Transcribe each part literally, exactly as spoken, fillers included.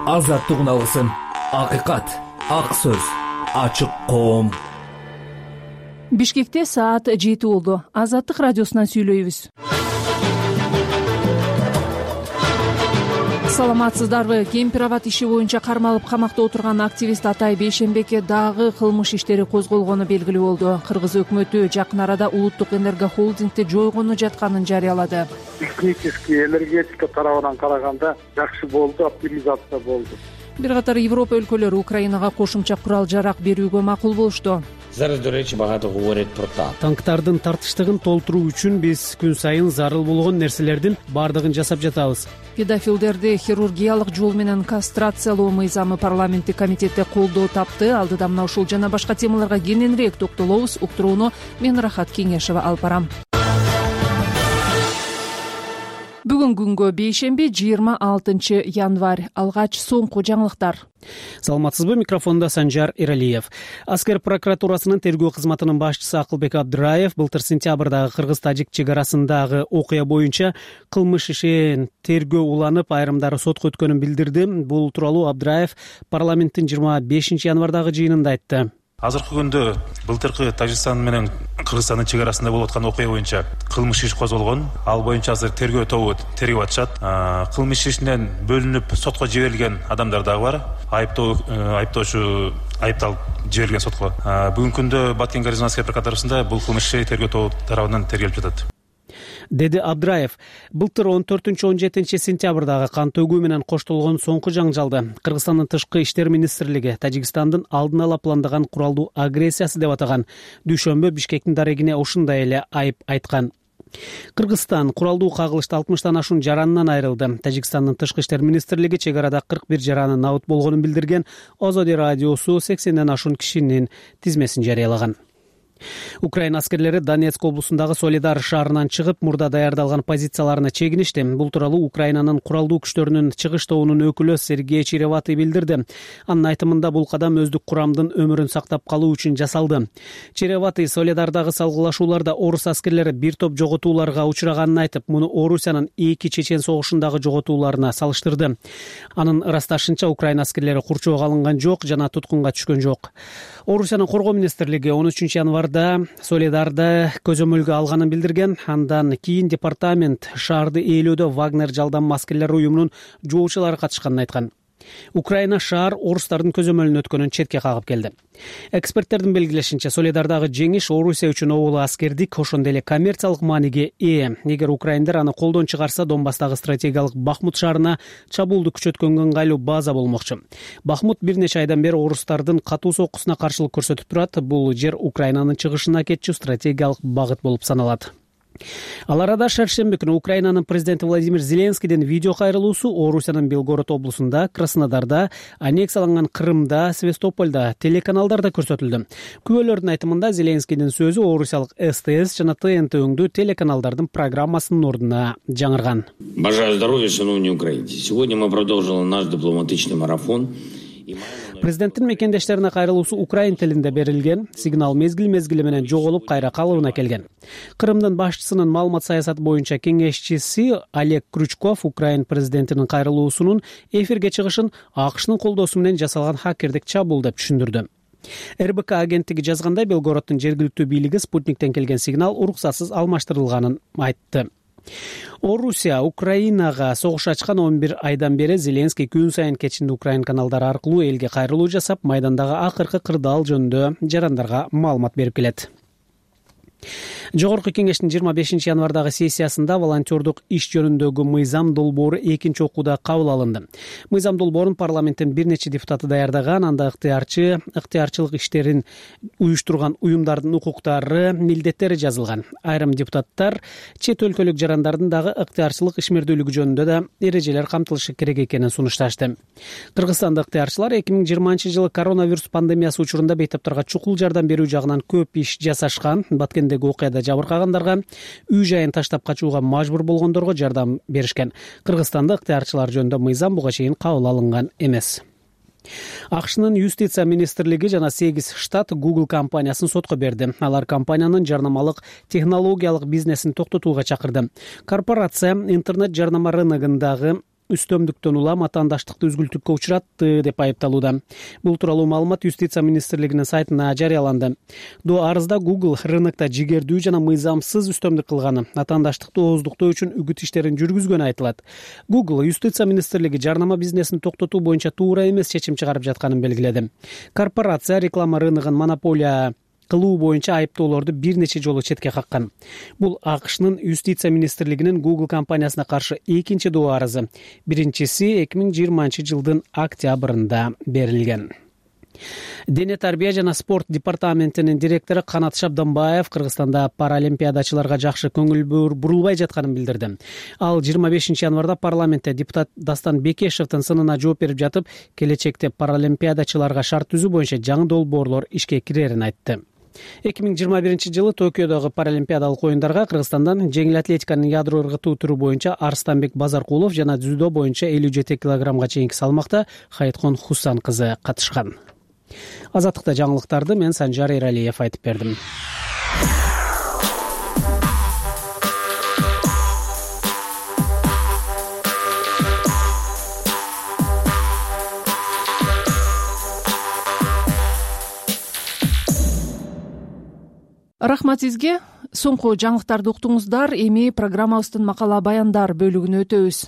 азаттыгын алгысың. Акыйкат, ак сөз, ачык коом. Бишкекте саат жети болду. Азаттык радиосунан сүйлөйбүз. Саламатсыздарбы? Кемпир-абад иши боюнча кармалып камакта отурган активист Атай Бейшембекке дагы кылмыш иштери козголгону белгилүү болду. Кыргыз өкмөтү жакын арада улуттук энергохолдингди жойгону жатканын жарыялады. Технический энергетика тарабынан караганда жакшы болду, оптимизация болду. Бир катар Европа өлкөлөрү Украинага кошумча курал жарак берүүгө макул болушту. Зараз, до речи, багато говорят про так. Танктардын тартыштыгын толтуруу үчүн биз күн сайын зарыл болгон нерселердин бардыгын жасап жатабыз. Педофилдерди хирургиялык жол менен кастрациялоо мыйзамы парламенттик комитетте колдоо тапты. Алдыда мына ушул жана башка темаларга кененирээк токтолобуз. Уктурууну мен Рахат Кеңешева алып барам. Бүгүн күнгө бейшемби жыйырма алтынчы январь. Алгач соңку жаңылыктар. Саламатсызбы? Микрофонда Санжар Иралиев. Аскер прокуратурасынын тергөө кызматынын башчысы Акылбек Абдыраев былтыр сентябрдагы кыргыз-тажик чек арасындагы окуя боюнча кылмыш ишин тергөө уланып, айрымдары сотко өткөнүн билдирди. Бул тууралуу Абдыраев парламенттин жыйырма бешинчи январдагы жыйынында айтты. Азыркы күндө былтыркы Тажикстан менен Кыргызстандын чек арасында болуп аткан окуя боюнча кылмыш иш козголгон. Ал боюнча азыр тергөө тобу тергеп атышат. Кылмыш ишинен бөлүнүп сотко жиберилген адамдар дагы бар. Айыптоо айыптоочу айыпталып жиберилген сотко. Бүгүнкү күндө Баткен гарнизон прокуратурасында бул кылмыш иши тергөө тобу тарабынан тергелип жатат, деди Абдыраев. Былтыр он төртүнчү он жетинчи сентябрдагы кан төгүү менен коштолгон соңку жаңжалды Кыргызстандын тышкы иштер министрлиги Тажикстандын алдын ала пландаган куралдуу агрессиясы деп атаган. Дүйшөмбү Бишкектин дарегине ушундай эле айып айткан. Кыргызстан куралдуу кагылышта алтымыштан ашуун жаранынан айрылды. Тажикстандын тышкы иштер министрлиги чек арада кырк бир жаранын набыт болгонун билдирген. Озоди радиосу сексенден ашуун кишинин тизмесин жарыялаган. Украина аскерлери Донецк облусундагы Солидар шаарынан чыгып, мурда даярдалган позицияларына чегиништи. Бул тууралуу Украинанын куралдуу күчтөрүнүн чыгыш тобунун өкүлү Сергей Череватый билдирди. Анын айтымында бул кадам өздүк курамдын өмүрүн сактап калуу үчүн жасалды. Череватый Солидардагы салгылашууларда орус аскерлери бир топ жоготууларга учураганын айтып, муну Орусиянын эки Чечен согушундагы жоготууларына салыштырды. Анын ырасташынча Украина аскерлери курчоого алынган жок жана туткунга түшкөн жок. Орусиянын коргоо министрлиги он үчүнчү январда Солидарды көзөмөлгө алганын билдирген. Андан кийин департамент шаарды ээлөөдө Вагнер жалданма аскерлер уюмунун жоочулары катышканын айткан. Украина шаар орустардын көзөмөлүнө өткөнүн четке кагып келди. Эксперттердин белгилешинче, Солидардагы жеңиш Орусия үчүн оболу аскердик, ошондой эле коммерциялык мааниге ээ. Эгер украиндер аны колдон чыгарса, Донбасстагы стратегиялык Бахмут шаарына чабуулду күчөткөнгө ыңгайлуу база болмокчу. Бахмут бир нече айдан бери орустардын катуу соккусуна каршылык көрсөтүп турат. Бул жер Украинанын чыгышына кетчү стратегиялык багыт болуп саналат. Ал арада шаршемби күнү Украинанын президенти Владимир Зеленскийдин видео кайрылуусу Орусиянын Белгород облусунда, Краснодарда, аннексияланган Крымда, Севастопольда телеканалдарда көрсөтүлдү. Күбөлөрдүн айтымында Зеленскийдин сөзү орусиялык эс тэ эс жана тэ эн тэ өңдүү телеканалдардын программасынын ордуна жаңырган. Бажаю здоровья, шановні українці. Сегодня мы продолжили наш дипломатичный марафон. Президенттин мекендештерине кайрылуусу украин тилинде берилген. Сигнал мезгил-мезгили менен жоголуп кайра калыбына келген. Кырымдын башчысынын маалымат саясаты боюнча кеңешчиси Олег Крючков украин президентинин кайрылуусунун эфирге чыгышын АКШнын колдоосу менен жасалган хакердик чабуул деп түшүндүрдү. эр бэ ка агенттиги жазгандай, Белгороддун жергиликтүү бийлиги Спутниктен келген сигнал уруксатсыз алмаштырылганын айтты. Орусия Украинага согуш ачкан он бир айдан бери Зеленский күн сайын кечинди Украин каналдары аркылуу элге кайрылуу жасап, майдандагы акыркы кырдаал жөнүндө жарандарга маалымат берип келет. Жогорку кеңештин жыйырма бешинчи январдагы сессиясында волонтердук иш жөнүндөгү мыйзам долбоору экинчи окууда кабыл алынды. Мыйзам долбоорун парламенттин бир нече депутаты даярдаган. Анда ыктыярчы, ыктыярчылык иштерин уюштурган уюмдардын укуктары, милдеттери жазылган. Айрым депутаттар чет өлкөлүк жарандардын дагы ыктыярчылык ишмердүүлүгү жөнүндө да эрежелер камтылышы керек экенин сунушташты. Кыргызстандык ыктыярчылар эки миң жыйырманчы жылы коронавирус пандемиясы учурунда бейтаптарга чукул жардам берүү жагынан көп иш жасашкан. Баткендеги окуяда жабыркагандарга, үй жайын таштап качууга мажбур болгондорго жардам беришкен. Кыргызстанда ыктыярчылар жөнүндө мыйзам буга чейин кабыл алынган эмес. АКШнын юстиция министрлиги жана сегиз штат Google компаниясын сотко берди. Алар компаниянын жарнамалык технологиялык бизнесин токтотууга чакырды. Корпорация интернет жарнама рыногундагы үстөмдүктөн улам атаандаштыкты үзгүлтүккө учуратты деп айыпталууда. Бул тууралуу маалымат Юстиция министрлигинин сайтына жарыяланды. До арызда Google рынокто жигердүү жана мыйзамсыз үстөмдүк кылганы, атаандаштыкты ооздуктоо үчүн үгүт иштерин жүргүзгөнү айтылат. Google Юстиция министрлиги жарнама бизнесин токтотуу боюнча туура эмес чечим чыгарып жатканын белгиледи. Корпорация реклама рыногун монополия кылуу боюнча айыптоолорду бир нече жолу четке каккан. Бул АКШнын Юстиция министрлигинин Google компаниясына каршы экинчи доо арызы. Биринчиси эки миң жыйырманчы жылдын октябрында берилген. Дене тарбия жана спорт департаментинин директору Канат Шабданбаев Кыргызстанда паралимпиадачыларга жакшы көңүл бурулбай жатканын билдирди. Ал жыйырма бешинчи январда парламентте депутат Дастан Бекешевдин сынына жооп берип жатып, келечекте паралимпиадачыларга шарт түзүү боюнча жаңы долбоорлор ишке кирерин айтты. эки миң жыйырма биринчи жылы Токиодогу паралимпиадалык оюндарга Кыргызстандан жеңил атлетиканын ядро ыргытуу түрү боюнча Арстанбек Базаркулов жана дзюдо боюнча элүү жети килограммга чейинки салмакта Хайткон Хусан кызы катышкан. Азаттыкта жаңылыктарды мен Санжар Эралиев айтып бердим. Рахмат сизге. Соңку жаңылыктарды уктуңуздар. Эми программабыздын макала баяндар бөлүгүнө өтөбүз.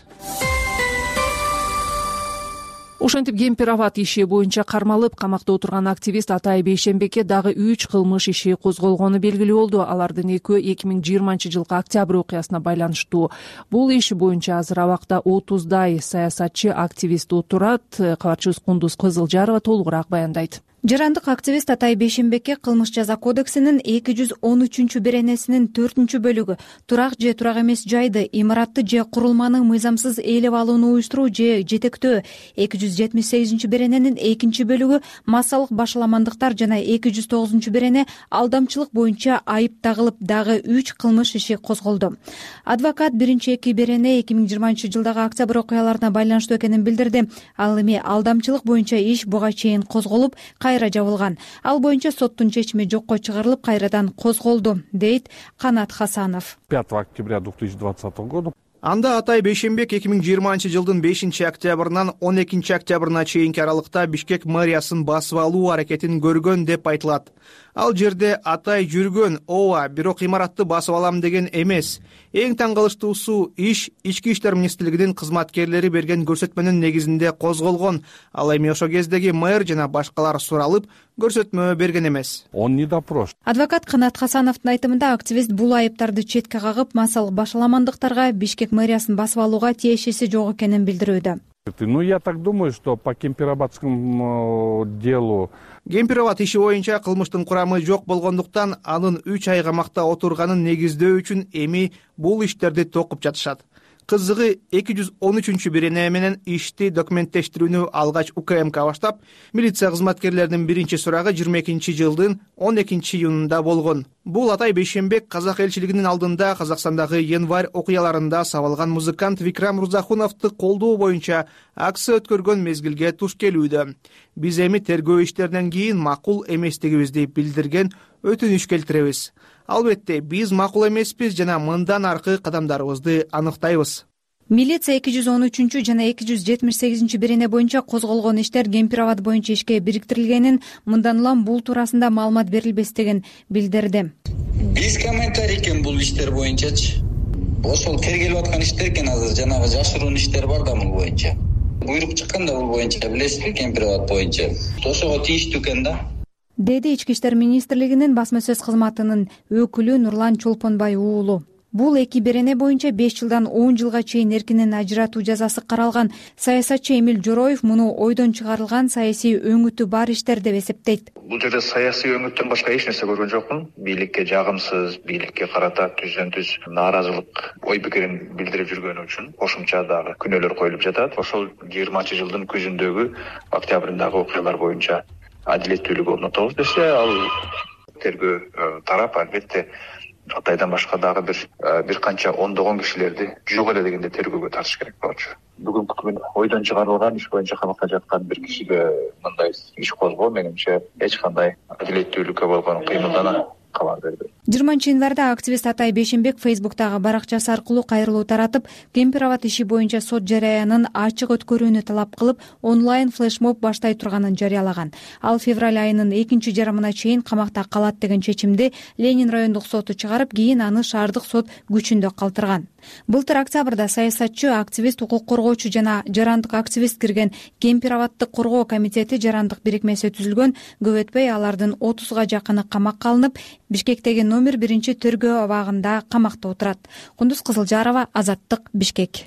Ошентип Кемпир Ават иши боюнча кармалып камакта отурган активист Атай Бейшенбекке дагы үч кылмыш иши козголгону белгилүү болду. Алардын экөө эки миң жыйырманчы жылкы октябрь окуясына байланыштуу. Бул иш боюнча азыр абакта отуздай саясатчы активист отурат. Кабарчыбыз Кундуз Кызылжарова толугураак баяндайт. Жарандык активист Атай Бейшенбекке кылмыш жаза кодексинин эки жүз он үчүнчү беренесинин төртүнчү бөлүгү турак же турак эмес жайды, имаратты же курулманы мыйзамсыз ээлеп алууну уюштуруу же жетектөө, эки жүз жетимиш сегизинчи берененин экинчи бөлүгү массалык башаламандыктар жана эки жүз тогузунчу берене алдамчылык боюнча айып тагылып, дагы үч кылмыш иши козголду. Адвокат биринчи эки берене эки миң жыйырманчы жылдагы октябрь окуяларына байланыштуу экенин билдирди. Ал эми алдамчылык боюнча иш буга чейин козголуп, кайра жабылган. Ал боюнча соттун чечими жокко чыгарылып, кайрадан козголду, дейт Канат Хасанов. пятого октября две тысячи двадцатого года Анда Атай Бейшенбек эки миң жыйырманчы жылдын бешинчи октябрынан он экинчи октябрына чейинки аралыкта Бишкек мэриясын басып алуу аракетин көргөн деп айтылат. Ал жерде Атай жүргөн, ооба, бирок имаратты басып алам деген эмес. Эң таң калыштуусу иш Ички иштер министрлигинин кызматкерлери берген көрсөтмөнүн негизинде козголгон. Ал эми ошо кездеги мэр жана башкалар суралып, көрсөтмө берген эмес. Он не допрошен. Адвокат Канат Хасановдун айтымында активист бул айыптарды четке кагып, массалык башаламандыктарга Бишкек мэриясын басып алууга тиешеси жок экенин билдирүүдө. Ну, я так думаю, что по Кемпир-Аватскому делу Кемпир Ават иши боюнча кылмыштын курамы жок болгондуктан анын үч ай камакта отурганын негиздөө үчүн эми бул иштерди токуп жатышат. Кызыгы эки жүз он үчүнчү берене менен ишти документтештирүүнү алгач УКМК баштап, милиция кызматкерлеринин биринчи сурагы жыйырма экинчи жылдын он экинчи июнунда болгон. Бул Атай Бейшенбек казак элчилигинин алдында Казакстандагы январь окуяларында сабалган музыкант Викрам Рузахуновду колдоо боюнча акция өткөргөн мезгилге туш келүүдө. Биз эми тергөө иштеринен кийин макул эместигибизди билдирген өтүнүш келтиребиз. Албетте, биз макул эмеспиз жана мындан аркы кадамдарыбызды аныктайбыз. Милиция эки жүз он үчүнчү жана эки жүз жетимиш сегизинчи берене боюнча козголгон иштер Кемпир Ават боюнча ишке бириктирилгенин, мындан улам бул туурасында маалымат берилбестигин билдирди. Биз комментарий экен бул иштер боюнчачы. Ошол тергелип аткан иштер экен азыр, жанагы жашыруун иштер бар да бул боюнча. Буйрук чыкканда бул боюнча, билесизби, Кемпир Ават боюнча. Ошого тийиштүү экен да. Деди Ички иштер министрлигинин басма сөз кызматынын өкүлү Нурлан Чолпонбай уулу. Бул эки берене боюнча беш жылдан он жылга чейин эркинен ажыратуу жазасы каралган. Саясатчы Эмил Жороев муну ойдон чыгарылган саясий өңүтү бар иштер деп эсептейт. Бул жерде саясий өңүттөн башка эч нерсе көргөн жокмун. Бийликке жагымсыз, бийликке карата түздөн түз нааразылык ой пикирин билдирип жүргөнү үчүн кошумча дагы күнөөлөр коюлуп жатат. Ошол жыйырманчы жылдын күзүндөгү октябрындагы окуялар боюнча адилеттүүлүк орнотобуз десе, ал тергөө тарап албетте Атайдан башка дагы бир бир канча ондогон кишилерди жок эле дегенде тергөөгө тартыш керек болчу. Бүгүнкү күн ойдон чыгарылган иш боюнча камакта жаткан бир кишиге мындай иш козгоо менимче эч кандай адилеттүүлүккө болгон кыймылдана кабар берди. жыйырманчы январда активист Атай Бейшенбек Фейсбуктагы баракчасы аркылуу кайрылуу таратып, Кемпир абад иши боюнча сот жараянын ачык өткөрүүнү талап кылып, онлайн флешмоб баштай турганын жарыялаган. Ал февраль айынын экинчи жарымына чейин камакта калат деген чечимди Ленин райондук соту чыгарып, кийин аны шаардык сот күчүндө калтырган. Былтыр октябрда саясатчы, активист, укук коргоочу жана жарандык активист кирген Кемпир абадты коргоо комитети жарандык бирикмеси түзүлгөн. Көп өтпөй алардын отузга жакыны камакка алынып, Бишкектеги номер биринчи тергөө абагында камакта отурат. Кундуз Кызылжарова, Азаттык, Бишкек.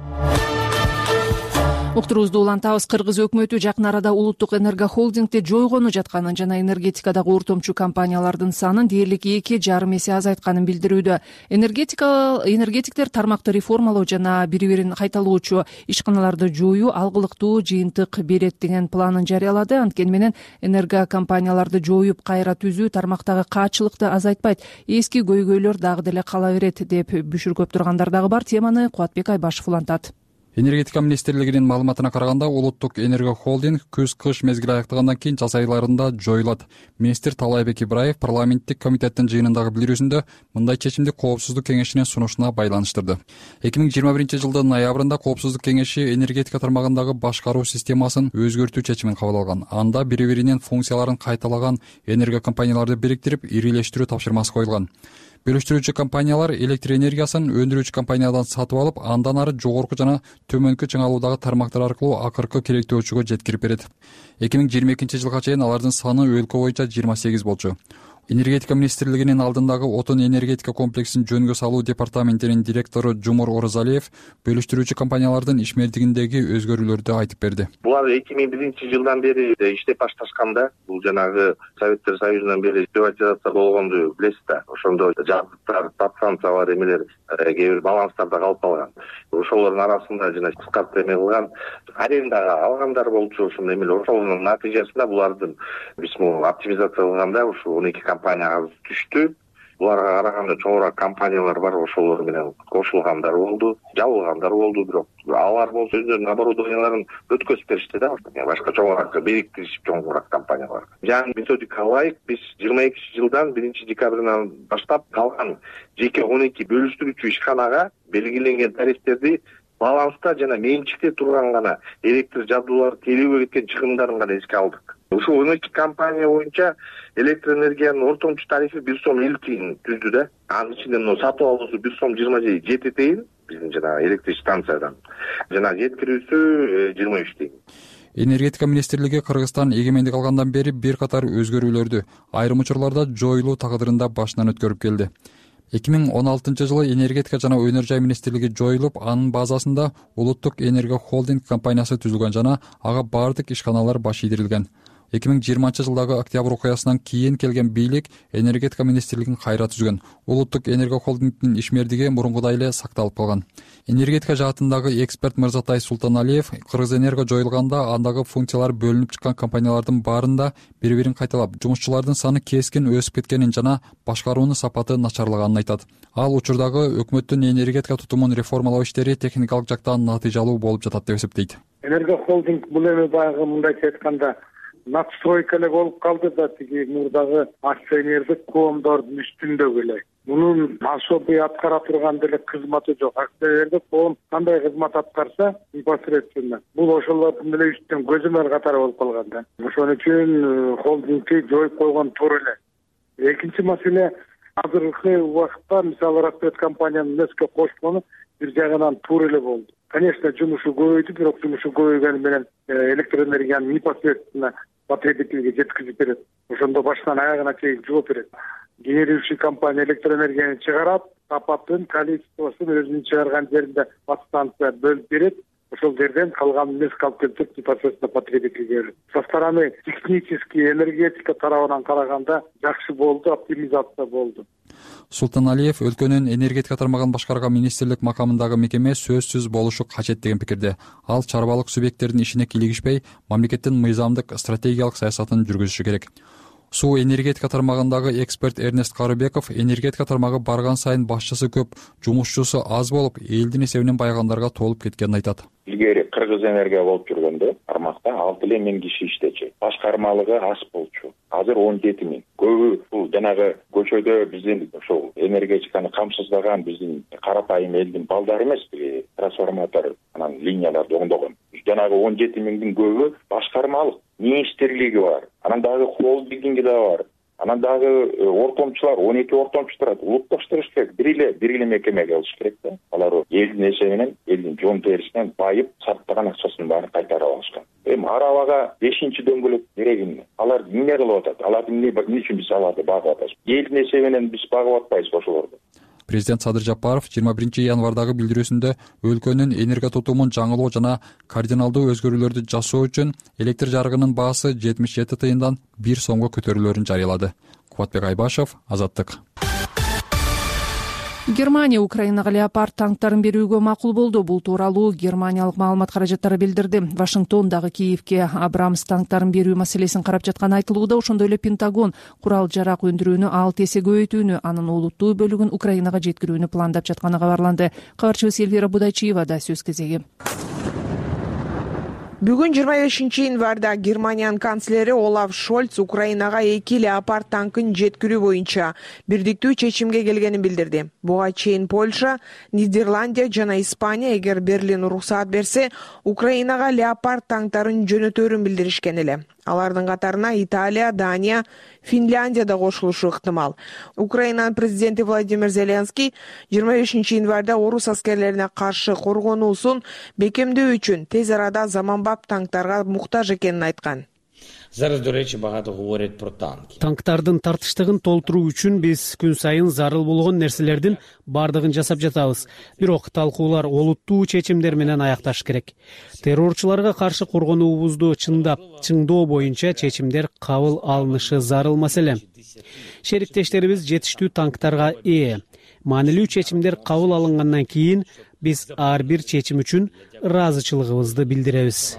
Уктуруубузду улантабыз. Кыргыз өкмөтү жакын арада улуттук энергохолдингде жойгону жатканын жана энергетикадагы ортомчу компаниялардын санын дээрлик эки жарым эсе азайтканын билдирүүдө. Энергетика энергетиктер тармакты реформалоо жана бири-бирин кайталоочу ишканаларды жоюу алгылыктуу жыйынтык берет деген планын жарыялады. Анткени менен энергокомпанияларды жоюп кайра түзүү тармактагы каачылыкты азайтпайт, эски көйгөйлөр дагы деле кала берет деп бүшүркөп тургандар дагы бар. Теманы Кубатбек Айбашев улантат. Энергетика министрлигинин маалыматына караганда, улуттук энергохолдинг күз-кыш мезгили аяктагандан кийин жаз айларында жоюлат. Министр Талайбек Ибраев парламенттик комитеттин жыйынындагы билдирүүсүндө мындай чечимди Коопсуздук кеңешинин сунушуна байланыштырды. эки миң жыйырма биринчи жылдын ноябрында Коопсуздук кеңеши энергетика тармагындагы башкаруу системасын өзгөртүү чечимин кабыл алган. Анда бири-биринин функцияларын кайталаган энергокомпанияларды бириктирип, ирилештирүү тапшырмасы коюлган. Бөлүштүрүүчү компаниялар электр энергиясын өндүрүүчү компаниядан сатып алып, андан ары жогорку жана төмөнкү чыңалуудагы тармактар аркылуу акыркы керектөөчүгө жеткирип берет. эки миң жыйырма экинчи жылга чейин алардын саны өлкө боюнча жыйырма сегиз болчу. Энергетика министрлигинин алдындагы отун энергетика комплексин жөнгө салуу департаментинин директору Жумур Орозалиев бөлүштүрүүчү компаниялардын ишмердигиндеги өзгөрүүлөрдү айтып берди. Булар эки миң биринчи жылдан бери иштеп башташканда, бул жанагы Советтер Союзунан бери приватизация болгонду билесиз да. Ошондо жабдыктар, подстанциялар, эмелер кээ бир баланстарда калып калган. Ошолордун арасында жана кыскартып эме кылган арендага алгандар болчу. Ошондой эмелер, ошонун натыйжасында булардын биз могу оптимизация кылганда ушу он эки компания түштү. Буларга караганда чоңураак компаниялар бар, ошолор менен кошулгандар болду, жабылгандар болду, бирок алар болсо өздөрүнүн оборудованияларын өткөзүп беришти да, башка чоңураак бириктиришип чоңураак компаниялар. Жаңы методика ылайык биз жыйырма экинчи жылдан биринчи декабрдан баштап калган жеке он эки бөлүштүрүүчү ишканага белгиленген тарифтерди баланста жана менчикте турган гана электр жабдуулары тейлөөгө кеткен чыгымдарын гана эске алдык. Ушул он эки компания боюнча электр энергиянын ортомчу тарифи бир сом элүү тыйын түздү да. Анын ичинде мына сатып алуусу бир сом жыйырма жети тыйын биздин жана электр станциядан. Жана жеткирүүсү жыйырма үч тыйын. Энергетика министрлиги Кыргызстан эгемендик алгандан бери бир катар өзгөрүүлөрдү, айрым учурларда жоюлуу тагдырында башынан өткөрүп келди. эки миң он алтынчы жылы энергетика жана өнөр жай министрлиги жоюлуп, анын базасында улуттук энергохолдинг компаниясы түзүлгөн жана ага бардык ишканалар баш ийдирилген. эки миң жыйырманчы жылдагы октябрь окуясынан кийин келген бийлик энергетика министрлигин кайра түзгөн. Улуттук энергохолдингдин ишмердиги мурункудай эле сакталып калган. Энергетика жаатындагы эксперт Мырзатай Султаналиев Кыргызэнерго жоюлганда андагы функциялар бөлүнүп чыккан компаниялардын баарында бири-бирин кайталап, жумушчулардын саны кескин өсүп кеткенин жана башкаруунун сапаты начарлаганын айтат. Ал учурдагы өкмөттүн энергетика тутумун реформалоо иштери техникалык жактан натыйжалуу болуп жатат деп эсептейт. Энергохолдинг бул эми баягы мындайча айтканда надстройка эле болуп калды да, тиги мурдагы акционердик коомдордун үстүндөгү эле. Мунун особый аткара турган деле кызматы жок. Акционердик коом кандай кызмат аткарса, непосредственно бул ошолордун эле үстүнөн көзөмөл катары болуп калган да. Ошон үчүн холдингти жоюп койгон туура эле. Экинчи маселе, азыркы убакытта мисалы Ростет компаниянын неске кошкону бир жагынан туура эле болду. Конечно, жумушу көбөйдү, бирок жумушу көбөйгөнү менен электр энергияны непосредственно потребительге жеткизип берет. Ошондо баштан аягына чейин жооп берет. Генерирующий компания электр энергияны чыгарат, сапатын, количествосун өзүнүн чыгарган жеринде подстанция бөлүп берет. Ошол жерден калганын эмески алып келип непосредственно потребительге берет. Со стороны технически энергетика тарабынан караганда жакшы болду, оптимизация болду. Султаналиев өлкөнүн энергетика тармагын башкарган министрлик макамындагы мекеме сөзсүз болушу качет деген пикирде. Ал чарбалык субъекттердин ишине кийлигишпей, мамлекеттин мыйзамдык стратегиялык саясатын жүргүзүшү керек. Суу энергетика тармагындагы эксперт Эрнест Карыбеков энергетика тармагы барган сайын башчысы көп, жумушчусу аз болуп, элдин эсебинен байыгандарга толуп кеткенин айтат. Илгери Кыргыз энергия болуп жүргөндө тармакта алты эле миң киши иштечү. Башкармалыгы аз болчу. Азыр он жети миң. Көбү бул жанагы көчөдө биздин ошол энергетиканы камсыздаган биздин карапайым элдин балдары эмеспи, трансформатор анан линияларды оңдогон. Жанагы он жети миңдин көбү башкармалык, министрлиги бар. Анан дагы холдинги да бар. Анан дагы ортомчулар, он эки ортомчу турат. Улутташтырыш керек. Бир эле бир эле мекемеге алыш керек да. Алар элдин эсебинен, элдин жон терисинен байып, сарптаган акчасын баарын кайтарып алышкан. Эми арабага бешинчи дөңгөлөк керек эмне? Алар эмне кылып атат? Аларды эмне үчүн биз аларды багып атабыз? Элдин эсебинен биз багып атпайбыз ошолорду. Президент Садыр Жапаров жыйырма биринчи январдагы билдирүүсүндө өлкөнүн энергия тутумун жаңылоо жана кардиналдуу өзгөрүүлөрдү жасоо үчүн электр жарыгынын баасы жетимиш жети тыйындан бир сомго көтөрүлөөрүн жарыялады. Кубатбек Айбашев, Азаттык. Германия Украинага леопард танктарын берүүгө макул болду. Бул тууралуу германиялык маалымат каражаттары билдирди. Вашингтон дагы Киевке Абрамс танктарын берүү маселесин карап жатканы айтылууда. Ошондой эле Пентагон курал жарак өндүрүүнү алты эсе көбөйтүүнү, анын олуттуу бөлүгүн Украинага жеткирүүнү пландап жатканы кабарланды. Кабарчыбыз Эльвира Будайчиевада сөз кезеги. Бүгүн жыйырма бешинчи январда Германиянын канцлери Олаф Шольц Украинага эки леопард танкын жеткирүү боюнча бирдиктүү чечимге келгенин билдирди. Буга чейин Польша, Нидерландия жана Испания эгер Берлин уруксаат берсе, Украинага леопард танктарын жөнөтөөрүн билдиришкен эле. Алардын катарына Италия, Дания, Финляндия да кошулушу ыктымал. Украинанын президенти Владимир Зеленский жыйырма бешинчи январда орус аскерлерине каршы коргонуусун бекемдөө үчүн тез арада заманбап танктарга муктаж экенин айткан. Зараз, до речі, багато говорять про танки. Танктардын тартыштыгын толтуруу үчүн биз күн сайын зарыл болгон нерселердин бардыгын жасап жатабыз. Бирок талкуулар олуттуу чечимдер менен аякташ керек. Террорчуларга каршы коргонуубузду чындап, чыңдоо боюнча чечимдер кабыл алынышы зарыл маселе. Шериктештерибиз жетиштүү танктарга ээ. Маанилүү чечимдер кабыл алынгандан кийин биз ар бир чечим үчүн ыраазычылыгыбызды билдиребиз.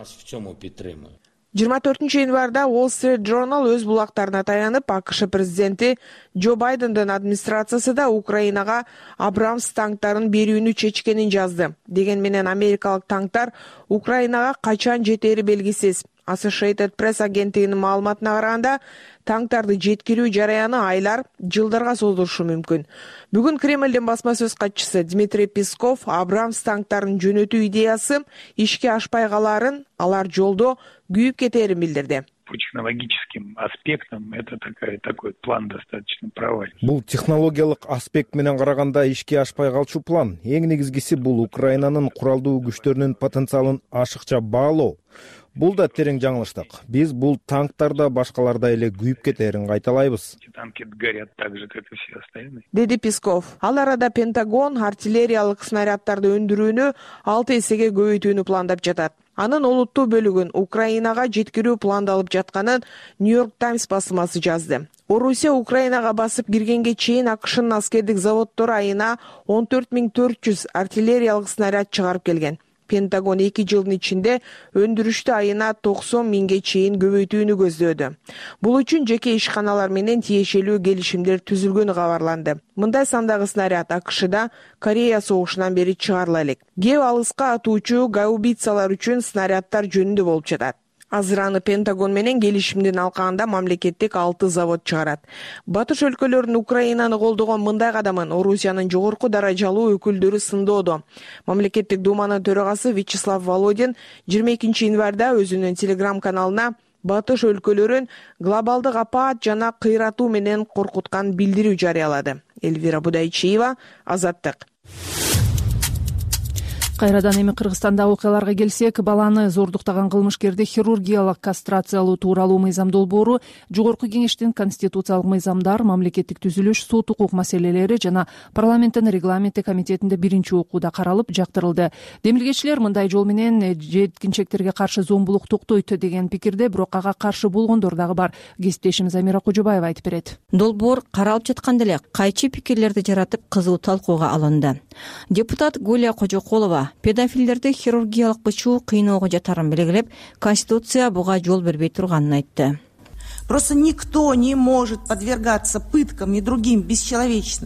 жыйырма төртүнчү январда Wall Street Journal өз булактарына таянып, АКШ президенти Джо Байдендин администрациясы да Украинага Абрамс танктарын берүүнү чечкенин жазды. Деген менен америкалык танктар Украинага качан жетери белгисиз. Associated Press агенттигинин маалыматына караганда, танктарды жеткирүү жараяны айлар, жылдарга созулушу мүмкүн. Бүгүн Кремлдин басма сөз катчысы Дмитрий Песков Абрамс танктарын жөнөтүү идеясы ишке ашпай каларын, алар жолдо күйүп кетерин билдирди. По технологическим аспектам это такой, такой план достаточно провальный. Бул технологиялык аспект менен караганда ишке ашпай калчу план. Эң негизгиси бул Украинанын куралдуу күчтөрүнүн потенциалын ашыкча баалоо. Бул да терең жаңылыштык. Биз бул танктарда башкаларда эле күйүп кетерин кайталайбыз. Танки горят так же, как и все остальные. Деди Песков. Ал арада Пентагон артиллериялык снаряддарды өндүрүүнү алты эсеге көбөйтүүнү пландап жатат. Анын олуттуу бөлүгүн Украинага жеткирүү пландалып жатканын Нью-Йорк Таймс басмасы жазды. Орусия Украинага басып киргенге чейин АКШнын аскердик заводдору айына он төрт миң төрт жүз артиллериялык снаряд чыгарып келген. Пентагон эки жылдын ичинде өндүрүштү айына токсон миңге чейин көбөйтүүнү көздөөдү. Бул үчүн жеке ишканалар менен тиешелүү келишимдер түзүлгөнү кабарланды. Мындай сандагы снаряд АКШда Корея согушунан бери чыгарыла элек. Кээ алыска атуучу гаубицалар үчүн снаряддар жөнүндө болуп жатат. Азыр аны Пентагон менен келишимдин алкагында мамлекеттик алты завод чыгарат. Батыш өлкөлөрүнүн Украинаны колдогон мындай кадамын Орусиянын жогорку даражалуу өкүлдөрү сындоодо. Мамлекеттик думанын төрагасы Вячеслав Володин жыйырма экинчи январда өзүнүн телеграм каналына Батыш өлкөлөрүн глобалдык апаат жана кыйратуу менен коркуткан билдирүү жарыялады. Эльвира Будайчиева, Азаттык. Кайрадан эми Кыргызстандагы окуяларга келсек, баланы зордуктаган кылмышкерди хирургиялык кастрациялоо тууралуу мыйзам долбоору Жогорку Кеңештин конституциялык мыйзамдар, мамлекеттик түзүлүш, сот укук маселелери жана парламенттин регламенти комитетинде биринчи окууда каралып, жактырылды. Демилгечилер мындай жол менен жеткинчектерге каршы зомбулук токтойт деген пикирде, бирок ага каршы болгондор дагы бар. Кесиптешим Замира Кожобаева айтып берет. Долбоор каралып жатканда эле кайчы пикирлерди жаратып, кызуу талкууга алынды. Депутат Гулия Кожоколова педофилдерди хирургиялык бычуу кыйноого жатарын белгилеп, Конституция буга жол бербей турганын айтты. Просто никто не может подвергаться пыткам и другим бесчеловечным,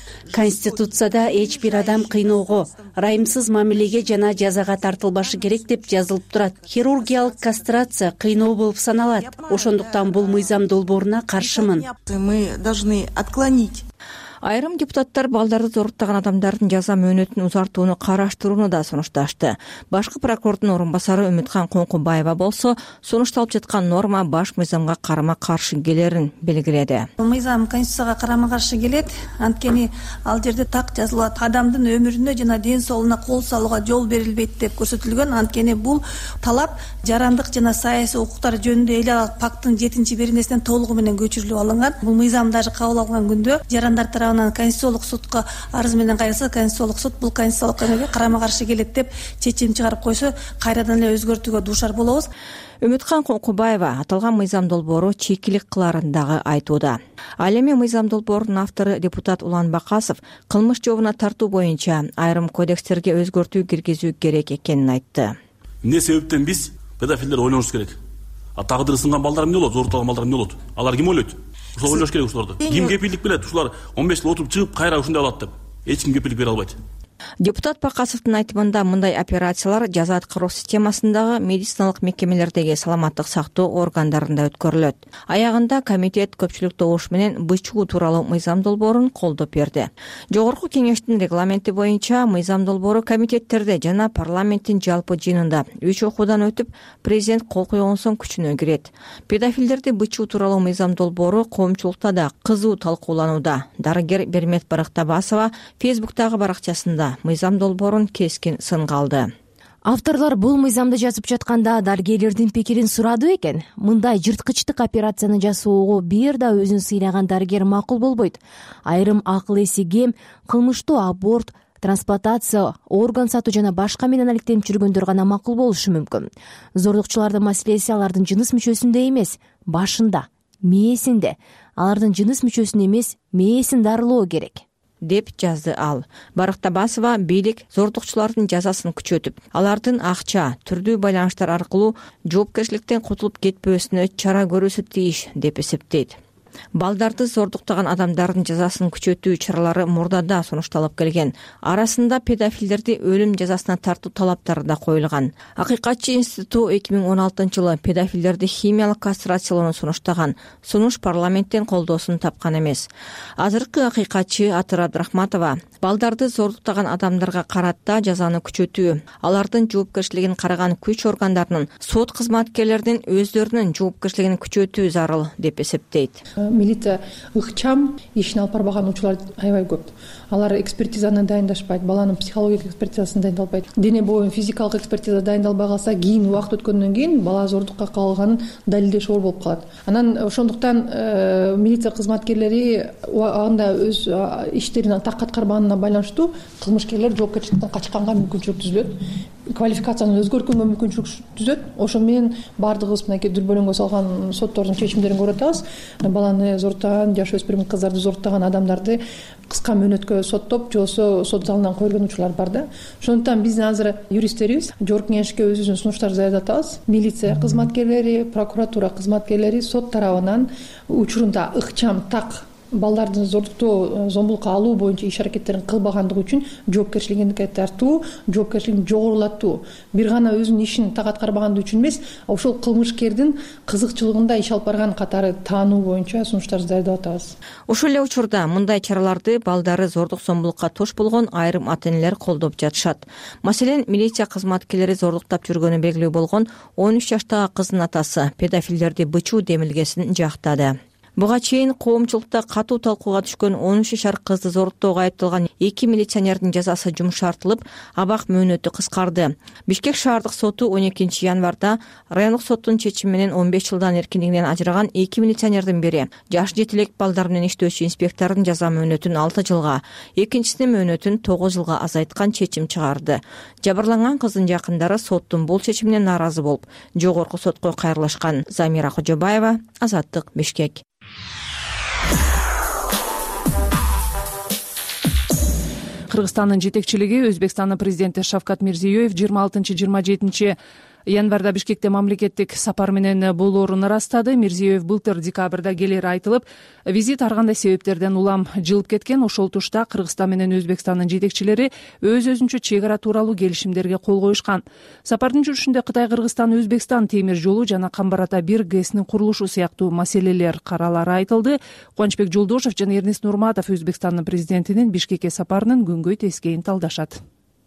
Конституцияда эч бир адам кыйноого, ырайымсыз мамилеге жана жазага тартылбашы керек деп жазылып турат. Хирургиялык кастрация кыйноо болуп саналат. Ошондуктан бул мыйзам долбооруна каршымын. Мы должны отклонить. Айрым депутаттар балдарды зоруттаган адамдардын жаза мөөнөтүн узартууну караштырууну да сунушташты. Башкы прокурордун орун басары Үмүткан Коңкубаева болсо, сунушталып жаткан норма баш мыйзамга карама каршы келерин белгиледи. Мыйзам Конституцияга карама каршы келет, анткени ал жерде так жазылат: адамдын өмүрүнө жана ден соолугуна кол салууга жол берилбейт деп көрсөтүлгөн. Анткени бул талап жарандык жана саясий укуктар жөнүндө эл аралык пакттын жетинчи беренесинен толугу менен көчүрүлүп алынган. Бул мыйзам даже кабыл алынган күндө жарандар тарабынан Конституциялык судка арыз менен кайрылса, Конституциялык суд бул конституциялык эмеге карама каршы келет деп чечим чыгарып койсо, кайрадан эле өзгөртүүгө дуушар болобуз. Үмүткан Коңкубаева аталган мыйзам долбоору чекилик кыларын дагы айтууда. Ал эми мыйзам долбоорунун автору депутат Улан Бакасов кылмыш жообуна тартуу боюнча айрым кодекстерге өзгөртүү киргизүү керек экенин айтты. Эмне себептен биз педофилдер ойлонуш керек? А тагдыры сынган балдар эмне болот? Зорутулган балдар эмне болот? Алар ким ойлойт? Ушул ойлош керек ушуларды. Ким кепилдик берет? Ушулар он беш жыл отуруп чыгып кайра ушундай болот деп эч ким кепилдик бере албайт. Депутат Бакасовдун айтымында мындай операциялар жаза аткаруу системасындагы медициналык мекемелердеги саламаттык сактоо органдарында өткөрүлөт. Аягында комитет көпчүлүк добуш менен бычуу тууралуу мыйзам долбоорун колдоп берди. Жогорку кеңештин регламенти боюнча мыйзам долбоору комитеттерде жана парламенттин жалпы жыйынында үч окуудан өтүп, президент кол койгон соң күчүнө кирет. Педофилдерди бычуу тууралуу мыйзам долбоору коомчулукта да кызуу талкууланууда. Дарыгер Бермет Барактабасова Фейсбуктагы баракчасында мыйзам долбоорун кескин сынга алды. Авторлор бул мыйзамды жазып жатканда дарыгерлердин пикирин сурады экен. Мындай жырткычтык операцияны жасоого бир да өзүн сыйлаган дарыгер макул болбойт. Айрым акыл эси кем кылмыштуу аборт, трансплантация, орган сатуу жана башка менен алектенип жүргөндөр гана макул болушу мүмкүн. Зордукчулардын маселеси алардын жыныс мүчөсүндө эмес, башында, мээсинде. Алардын жыныс мүчөсүн эмес, мээсин дарылоо керек деп жазды ал. Барактабасова бийлик зордукчулардын жазасын күчөтүп, алардын акча, түрдүү байланыштар аркылуу жоопкерчиликтен кутулуп кетпөөсүнө чара көрүүсү тийиш деп эсептейт. Балдарды зордуктаган адамдардын жазасын күчөтүү чаралары мурдада сунушталып келген. Арасында педофилдерди өлүм жазасына тартуу талаптары да коюлган. Акыйкатчы институту эки миң он алтынчы жылы педофилдерди химиялык кастрациялоону сунуштаган. Сунуш парламенттен колдоосун тапкан эмес. Азыркы акыйкатчы Атыр Абдрахматова балдарды зордуктаган адамдарга карата жазаны күчөтүү, алардын жоопкерчилигин караган күч органдарынын, сот кызматкерлеринин өздөрүнүн жоопкерчилигин күчөтүү зарыл деп эсептейт. Милиция ыкчам ишин алып барбаган учурлар аябай көп. Алар экспертизаны дайындашпайт, баланын психологиялык экспертизасын дайындалбайт. Дене боюн физикалык экспертиза дайындалбай калса, кийин убакыт өткөндөн кийин бала зордукка кабылганын далилдеш оор болуп калат. Анан ошондуктан милиция кызматкерлери анда өз иштерин так аткарбаганына байланыштуу кылмышкерлер жоопкерчиликтен качканга мүмкүнчүлүк түзүлөт. Квалификацияны өзгөрткөнгө мүмкүнчүлүк түзөт. Ошо менен баардыгыбыз мынакей дүрбөлөңгө салган соттордун чечимдерин көрүп атабыз. Баланы зоруттаган, жаш өспүрүм кыздарды зоруттаган адамдарды кыска мөөнөткө соттоп, же болбосо сот залынан койгон учурлар бар да. Ошондуктан биз азыр юристтерибиз жогорку кеңешке өзүбүздүн сунуштарды даярдап атабыз. Милиция кызматкерлери, прокуратура кызматкерлери сот тарабынан учурунда ыкчам так балдардын зордуктоо, зомбулукка алуу боюнча иш аракеттерин кылбагандыгы үчүн жоопкерчилигине тартуу, жоопкерчилигин жогорулатуу. Бир гана өзүнүн ишин так аткарбагандыгы үчүн эмес, ошол кылмышкердин кызыкчылыгында иш алып барган катары таануу боюнча сунуштарды даярдап атабыз. Ушул эле учурда мындай чараларды балдары зордук зомбулукка тош болгон айрым ата-энелер колдоп жатышат. Маселен, милиция кызматкерлери зордуктап жүргөнү белгилүү болгон он үч жаштагы кыздын атасы педофилдерди бычуу демилгесин жактады. Буга чейин коомчулукта катуу талкууга түшкөн он үч жашар кызды зоруттоого айыпталган эки милиционердин жазасы жумшартылып, абак мөөнөтү кыскарды. Бишкек шаардык соту он экинчи январда райондук соттун чечими менен он беш жылдан эркиндигинен ажыраган эки милиционердин бири жаш жетилек балдар менен иштөөчү инспектордун жаза мөөнөтүн алты жылга, экинчисинин мөөнөтүн тогуз жылга азайткан чечим чыгарды. Жабырланган кыздын жакындары соттун бул чечимине нааразы болуп, жогорку сотко кайрылышкан. Замира Кожобаева, Азаттык, Бишкек. Кыргызстандын жетекчилиги Өзбекстандын президенти Шавкат Мирзиёев жыйырма алтынчы жыйырма жетинчи Январда Бишкекте мамлекеттик сапар менен болоорун ырастады. Мирзиёев былтыр декабрда келери айтылып, визит ар кандай себептерден улам жылып кеткен. Ошол тушта Кыргызстан менен Өзбекстандын жетекчилери өз өзүнчө чек ара тууралуу келишимдерге кол коюшкан. Сапардын жүрүшүндө Кытай, Кыргызстан, Өзбекстан темир жолу жана Камбар ата бир гэсинин курулушу сыяктуу маселелер каралары айтылды. Кубанычбек Жолдошев жана Эрнест Нурматов Өзбекстандын президентинин Бишкекке сапарынын күнгөй тескейин талдашат.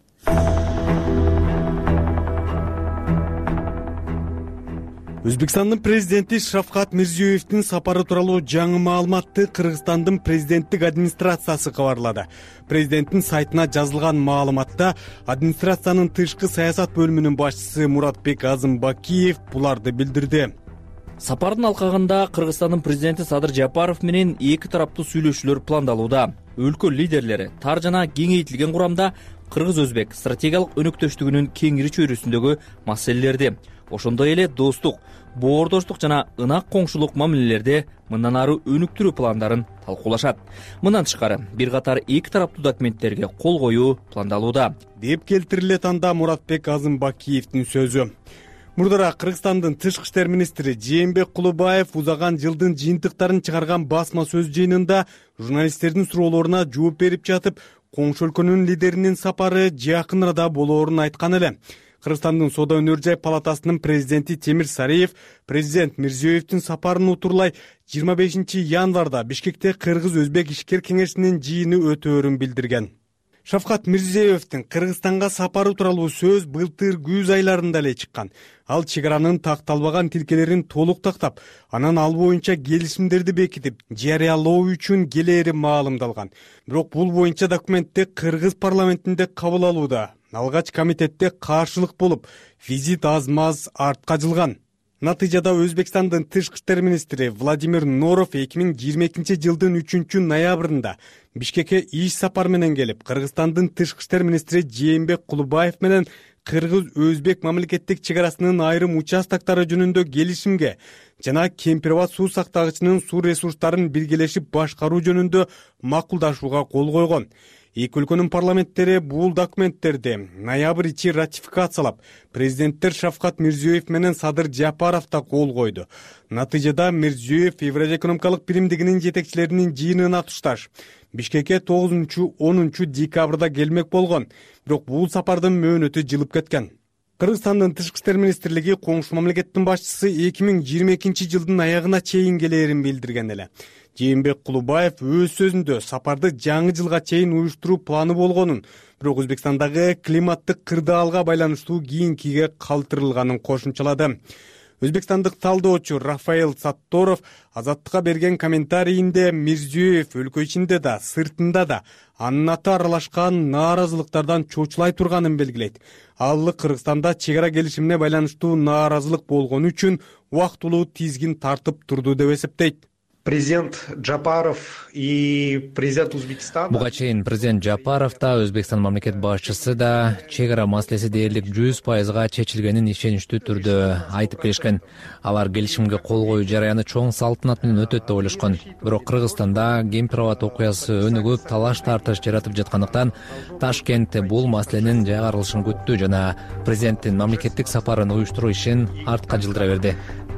Өзбекстандын президенти Шавкат Мирзиёевдин сапары тууралуу жаңы маалыматты Кыргызстандын президенттик администрациясы кабарлады. Президенттин сайтына жазылган маалыматта администрациянын тышкы саясат бөлүмүнүн башчысы Муратбек Азымбакиев буларды билдирди. Сапардын алкагында Кыргызстандын президенти Садыр Жапаров менен эки тараптуу сүйлөшүүлөр пландалууда. Өлкө лидерлери тар жана кеңейтилген курамда кыргыз-өзбек стратегиялык өнөктөштүгүнүн кеңири чөйрөсүндөгү маселелерди, ошондой эле достук, боордоштук жана ынак коңшулук мамилелерде мындан ары өнүктүрүү пландарын талкуулашат. Мындан тышкары бир катар эки тараптуу документтерге кол коюу пландалууда, деп келтирилет анда Муратбек Азымбакиевдин сөзү. Мурдараак Кыргызстандын тышкы иштер министри Жээнбек Кулубаев узаган жылдын жыйынтыктарын чыгарган басма сөз жыйынында журналисттердин суроолоруна жооп берип жатып, коңшу өлкөнүн лидеринин сапары жакын арада болоорун айткан эле. Кыргызстандын Соода өнөр жай палатасынын президенти Темир Сариев президент Мирзиёевдин сапарын утурлай жыйырма бешинчи январда Бишкекте Кыргыз-Өзбек ишкер кеңешинин жыйыны өтөөрүн билдирген. Шавкат Мирзиёевдин Кыргызстанга сапары тууралуу сөз былтыр күз айларында эле чыккан. Ал чек аранын такталбаган тилкелерин толук тактап, анан ал боюнча келишимдерди бекитип, жарыялоо үчүн келери маалымдалган. Бирок бул боюнча документте Кыргыз парламентинде кабыл алууда алгач комитетте каршылык болуп, визит аз-маз артка жылган. Натыйжада Өзбекстандын тышкы иштер министри Владимир Норов эки миң жыйырма экинчи жылдын үчүнчү ноябрында Бишкекке иш сапар менен келип, Кыргызстандын тышкы иштер министри Жээнбек Кулубаев менен Кыргыз-Өзбек мамлекеттик чек арасынын айрым участоктары жөнүндө келишимге жана Кемпирабад суу сактагычынын суу ресурстарын биргелешип башкаруу жөнүндө макулдашууга кол койгон. Эки өлкөнүн парламенттери бул документтерди ноябрь ичи ратификациялап, президенттер Шавкат Мирзиёев менен Садыр Жапаров да кол койду. Натыйжада Мирзиёев Евразия экономикалык биримдигинин жетекчилеринин жыйынына тушташ Бишкекке тогузунчу онунчу декабрда келмек болгон, бирок бул сапардын мөөнөтү жылып кеткен. Кыргызстандын тышкы иштер министрлиги коңшу мамлекеттин башчысы эки миң жыйырма экинчи жылдын аягына чейин келээрин билдирген эле. Жээнбек Кулубаев өз сөзүндө сапарды жаңы жылга чейин уюштуруу планы болгонун, бирок Өзбекстандагы климаттык кырдаалга байланыштуу кийинкиге калтырылганын кошумчалады. Өзбекстандык талдоочу Рафаэл Сатторов Азаттыкка берген комментарийинде Мирзиёев өлкө ичинде да, сыртында да анын аты аралашкан нааразылыктардан чочулай турганын белгилейт. Ал Кыргызстанда чек ара келишимине байланыштуу нааразылык болгону үчүн убактылуу тизгин тартып турду деп эсептейт. Президент Жапаров и президент Узбекистана. Буга чейин президент Жапаров да, Өзбекстан мамлекет башчысы да чек ара маселеси дээрлик жүз пайызга чечилгенин ишеничтүү түрдө айтып келишкен. Алар келишимге кол коюу жараяны чоң салтанат менен өтөт деп ойлошкон. Бирок Кыргызстанда Кемпирабад окуясы өнүгүп, талаш тартыш жаратып жаткандыктан Ташкентте бул маселенин жайгарылышын күттү жана президенттин мамлекеттик сапарын уюштуруу ишин артка жылдыра берди.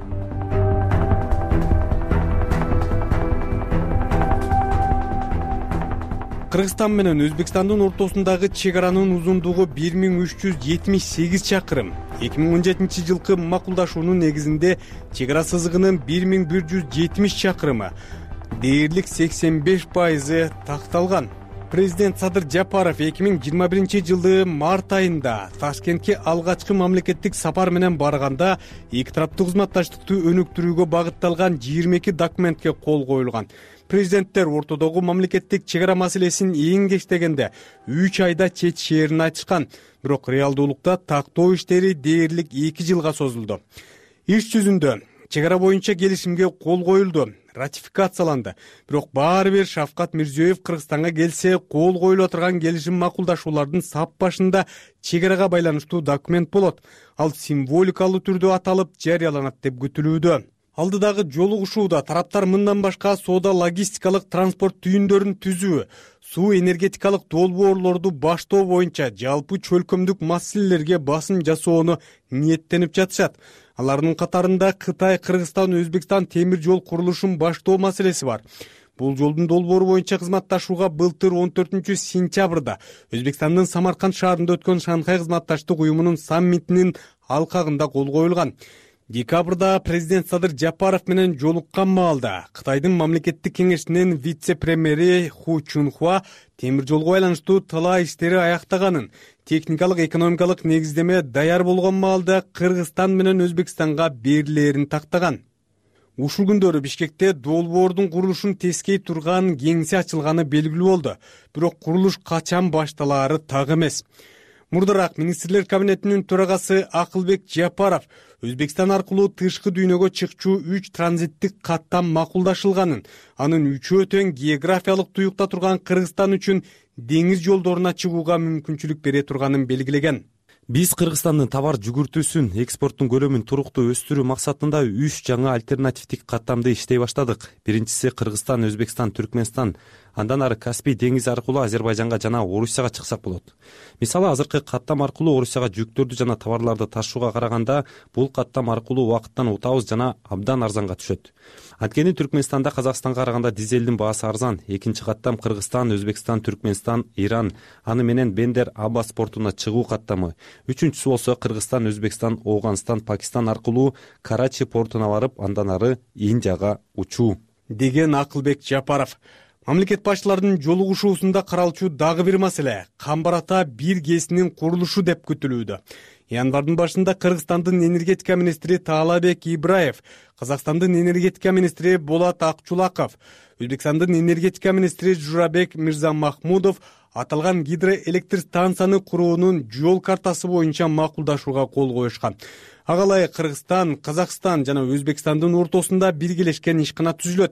Кыргызстан менен Өзбекстандын ортосундагы чек аранын узундугу бир миң үч жүз жетимиш сегиз чакырым. эки миң он жетинчи жылкы макулдашуунун негизинде чек ара сызыгынын бир миң бир жүз жетимиш чакырымы, дээрлик сексен беш пайызы такталган. Президент Садыр Жапаров эки миң жыйырма биринчи жылы март айында Ташкентке алгачкы мамлекеттик сапар менен барганда эки тараптуу кызматташтыкты өнүктүрүүгө багытталган жыйырма эки документке кол коюлган. Президенттер ортодогу мамлекеттик чек ара маселесин эң кеч дегенде үч айда чечишээрин айтышкан, бирок реалдуулукта тактоо иштери дээрлик эки жылга созулду. Иш жүзүндө чек ара боюнча келишимге кол коюлду, ратификацияланды. Бирок баары бир Шавкат Мирзиёев Кыргызстанга келсе, кол коюла турган келишим макулдашуулардын сап башында чек арага байланыштуу документ болот. Ал символикалуу түрдө аталып жарыяланат деп күтүлүүдө. Алдыдагы жолугушууда тараптар мындан башка соода логистикалык транспорт түйүндөрүн түзүү, суу энергетикалык долбоорлорду баштоо боюнча жалпы чөлкөмдүк маселелерге басым жасоону ниеттенип жатышат. Алардын катарында Кытай, Кыргызстан, Өзбекстан темир жол курулушун баштоо маселеси бар. Бул жолдун долбоору боюнча кызматташууга былтыр он төртүнчү сентябрда Өзбекстандын Самарканд шаарында өткөн Шанхай кызматташтык уюмунун саммитинин алкагында кол коюлган. Декабрда президент Садыр Жапаров менен жолуккан маалда Кытайдын мамлекеттик кеңешинин вице-премьери Ху Чунхуа темир жолго байланыштуу талаа иштери аяктаганын, техникалык экономикалык негиздеме даяр болгон маалда Кыргызстан менен Өзбекстанга берилээрин тактаган. Ушул күндөрү Бишкекте долбоордун курулушун тескей турган кеңсе ачылганы белгилүү болду. Бирок курулуш качан башталаары так эмес. Мурдараак министрлер кабинетинин төрагасы Акылбек Жапаров Өзбекстан аркылуу тышкы дүйнөгө чыкчу үч транзиттик каттам макулдашылганын, анын үчөө тең географиялык туюкта турган Кыргызстан үчүн деңиз жолдоруна чыгууга мүмкүнчүлүк бере турганын белгилеген. Биз Кыргызстандын товар жүгүртүүсүн, экспорттун көлөмүн туруктуу өстүрүү максатында үч жаңы альтернативдик каттамды иштей баштадык. Биринчиси Кыргызстан, Өзбекстан, Түркмөнстан, андан ары Каспий деңизи аркылуу Азербайжанга жана Орусияга чыксак болот. Мисалы, азыркы каттам аркылуу Орусияга жүктөрдү жана товарларды ташууга караганда бул каттам аркылуу убакыттан утабыз жана абдан арзанга түшөт. Анткени Түркмөнстанда Казакстанга караганда дизелдин баасы арзан. Экинчи каттам Кыргызстан, Өзбекстан, Түркмөнстан, Иран, аны менен Бендер Аббас портуна чыгуу каттамы. Үчүнчүсү болсо Кыргызстан, Өзбекстан, Оогандстан, Пакистан аркылуу Карачи портуна барып, андан ары Индияга учуу, деген Акылбек Жапаров. Мамлекет башчыларынын жолугушуусунда каралчу дагы бир маселе — Камбар ата бир ГЭСинин курулушу деп күтүлүүдө. Январдын башында Кыргызстандын энергетика министри Таалайбек Ибраев, Казакстандын энергетика министри Болот Акчулаков, Өзбекстандын энергетика министри Журабек Мирзамахмудов аталган гидроэлектр станцияны куруунун жол картасы боюнча макулдашууга кол коюшкан. Ага ылайык Кыргызстан, Казакстан жана Өзбекстандын ортосунда биргелешкен ишкана түзүлөт.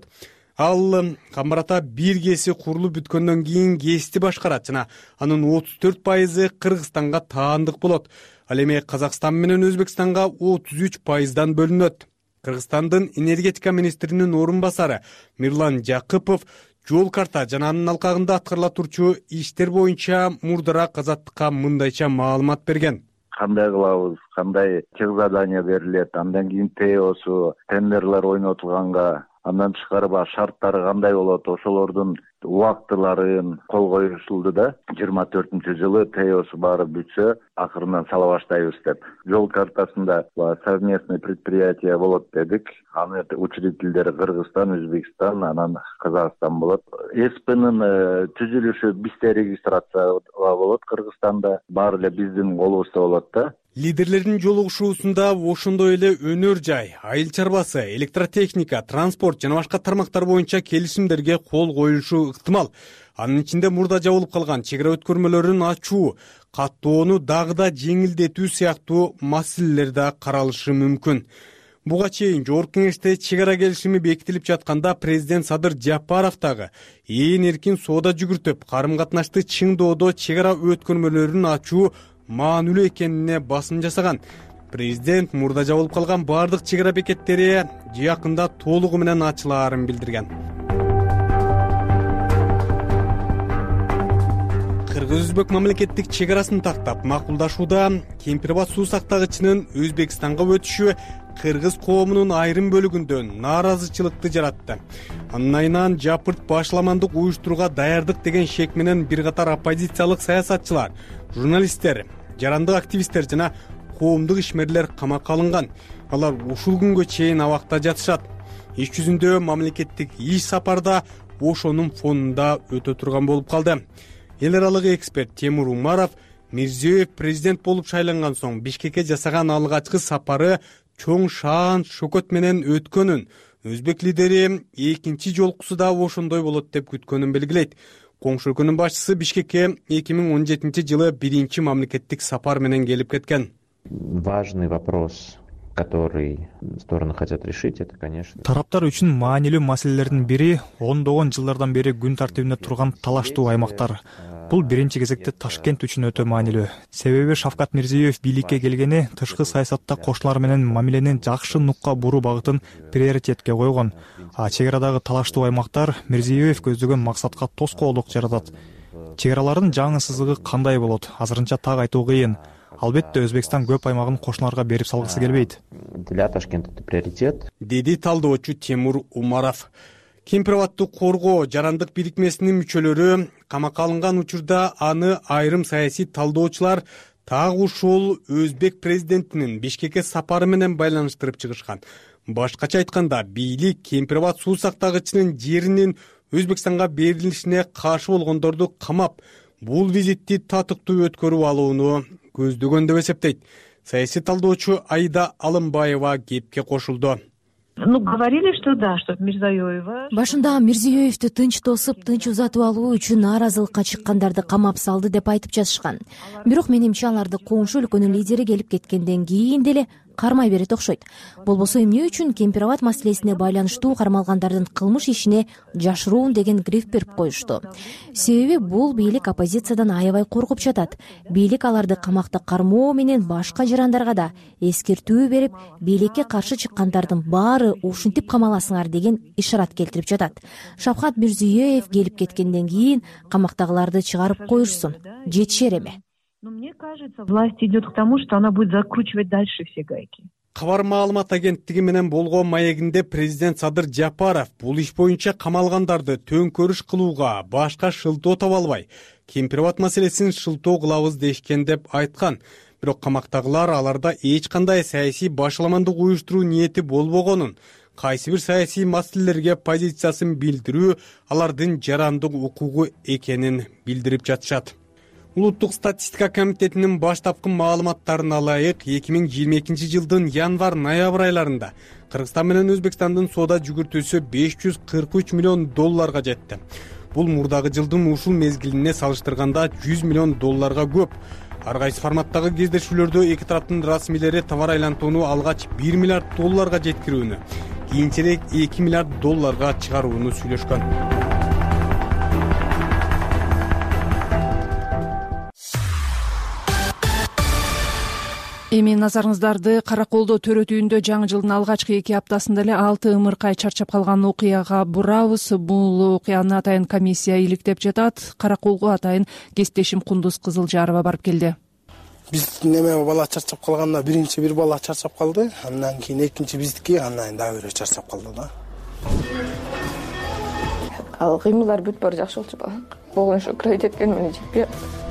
Ал Камбар ата бир ГЭСи курулуп бүткөндөн кийин ГЭСти башкарат жана анын отуз төрт пайызы Кыргызстанга таандык болот. Ал эми Казакстан менен Өзбекстанга отуз үч пайыздан бөлүнөт. Кыргызстандын энергетика министринин орун басары Мирлан Жакыпов жол карта жана анын алкагында аткарыла турчу иштер боюнча мурдараак Азаттыкка мындайча маалымат берген. Кандай кылабыз, кандай чек задания берилет, андан кийин ТЭОсу, тендерлер ойнотулганга, андан тышкары баягы шарттары кандай болот, ошолордун убактыларын кол коюшулду да. жыйырма төртүнчү жылы ТЭОсу баары бүтсө, акырындан сала баштайбыз деп. Жол картасында совместный предприятие болот дедик. Аны учредителдери Кыргызстан, Өзбекстан, анан Казакстан болот. СПнын түзүлүшү бизде регистрация болот Кыргызстанда, баары эле биздин колубузда болот да. Лидерлердин жолугушуусунда ошондой эле өнөр жай, айыл чарбасы, электротехника, транспорт жана башка тармактар боюнча келишимдерге кол коюлушу ыктымал. Анын ичинде мурда жабылып калган чек ара өткөрмөлөрүн ачуу, каттоону дагы да жеңилдетүү сыяктуу маселелер да каралышы мүмкүн. Буга чейин Жогорку Кеңеште чек ара келишими бекитилип жатканда президент Садыр Жапаров дагы ээн эркин соода жүгүртүп, карым катнашты чыңдоодо чек ара өткөрмөлөрүн ачуу маанилүү экенине басым жасаган. Президент мурда жабылып калган бардык чек ара бекеттери жакында толугу менен ачылаарын билдирген. Кыргыз-Өзбек мамлекеттик чек арасын тактап макулдашууда Кемпирабад суу сактагычынын Өзбекстанга өтүшү кыргыз коомунун айрым бөлүгүндө нааразычылыкты жаратты. Анын айынан жапырт башламандык уюштурууга даярдык деген шек менен бир катар оппозициялык саясатчылар, журналисттер, жарандык активисттер жана коомдук ишмерлер камакка алынган. Алар ушул күнгө чейин абакта жатышат. Иш жүзүндө мамлекеттик иш сапарда ошонун фонунда өтө турган болуп калды. Эл аралык эксперт Темур Умаров Мирзиёев президент болуп шайланган соң Бишкекке жасаган алгачкы сапары чоң шаан шөкөт менен өткөнүн, өзбек лидери экинчи жолкусу да ошондой болот деп күткөнүн белгилейт. Коңшу өлкөнүн башчысы Бишкекке эки миң он жетинчи жылы биринчи мамлекеттик сапар менен келип кеткен. Важный вопрос, который стороны хотят решить, это, конечно. Тараптар үчүн маанилүү маселелердин бири ондогон жылдардан бери күн тартибинде турган талаштуу аймактар. Бул биринчи кезекте Ташкент үчүн өтө маанилүү. Себеби Шавкат Мирзиёев бийликке келгени тышкы саясатта кошуналар менен мамилени жакшы нукка буруу багытын приоритетке койгон. А чек арадагы талаштуу аймактар Мирзиёев көздөгөн максатка тоскоолдук жаратат. чек аралардын жаңы сызыгы кандай болот азырынча так айтуу кыйын. Албетте Өзбекстан көп аймагын кошуналарга берип салгысы келбейт. Для Ташкента это приоритет. Деди талдоочу Темур Умаров. Кемпирабадты коргоо жарандык бирикмесинин мүчөлөрү камакка алынган учурда аны айрым саясий талдоочулар так ушул Өзбек президентинин Бишкекке сапары менен байланыштырып чыгышкан. Башкача айтканда, бийлик Кемпирабад суу сактагычынын жеринин Өзбекстанга берилишине каршы болгондорду камап, бул визитти татыктуу өткөрүп алууну көздөгөн деп эсептейт. Саясий талдоочу Айда Алымбаева кепке кошулду. Ну, говорили, что да, что Мирзиёева... Башында Мирзиёевди тынч тосуп, тынч узатып алуу үчүн нааразылыкка чыккандарды камап салды деп айтып жатышкан. Бирок менимче аларды коңшу өлкөнүн лидери келип кеткенден кийин деле кармай берет окшойт. Болбосо эмне үчүн Кемпирабад маселесине байланыштуу кармалгандардын кылмыш ишине жашыруун деген гриф берип коюшту. Себеби бул бийлик оппозициядан аябай коркуп жатат. Бийлик аларды камакта кармоо менен башка жарандарга да эскертүү берип, бийликке каршы чыккандардын баары ушинтип камаласыңар деген ишарат келтирип жатат. Шавкат Мирзиёев келип кеткенден кийин камактагыларды чыгарып коюшсун. Жетишер эме. Но мне кажется, власть идет к тому, что она будет закручивать дальше все гайки. Кабар маалымат агенттиги менен болгон маегинде президент Садыр Жапаров бул иш боюнча камалгандарды төңкөрүш кылууга башка шылтоо таба албай, Кемпирабад маселесин шылтоо кылабыз дешкен деп айткан. Бирок камактагылар аларда эч кандай саясий башаламандык уюштуруу ниети болбогонун, кайсы бир саясий маселелерге позициясын билдирүү алардын жарандык укугу экенин билдирип жатышат. Улуттук статистика комитетинин баштапкы маалыматтарына ылайык эки миң жыйырма экинчи жылдын январь-ноябрь айларында Кыргызстан менен Өзбекстандын соода жүгүртүүсү беш жүз кырк үч миллион долларга жетти. Бул мурдагы жылдын ушул мезгилине салыштырганда жүз миллион долларга көп. Ар кайсы форматтагы кездешүүлөрдө эки тараптын расмийлери товар айлантууну алгач бир миллиард долларга жеткирүүнү, кийинчерээк эки миллиард долларга чыгарууну сүйлөшкөн. Эми назарыңыздарды Караколдо төрөтүүндө жаңы жылдын алгачкы эки аптасында эле алты ымыркай чарчап калган окуяга бурабыз. Бул окуяны атайын комиссия иликтеп жатат. Караколго атайын кесиптешим Кундуз Кызылжарова барып келди. Биз неме бала чарчап калганда биринчи бир бала чарчап калды, андан кийин экинчи биздики, андан кийин дагы бирөө чарчап калды да. Ал кыймылдар бүт баары жакшы болчу бала. Болгон ошо кредит эткен мени жекпе.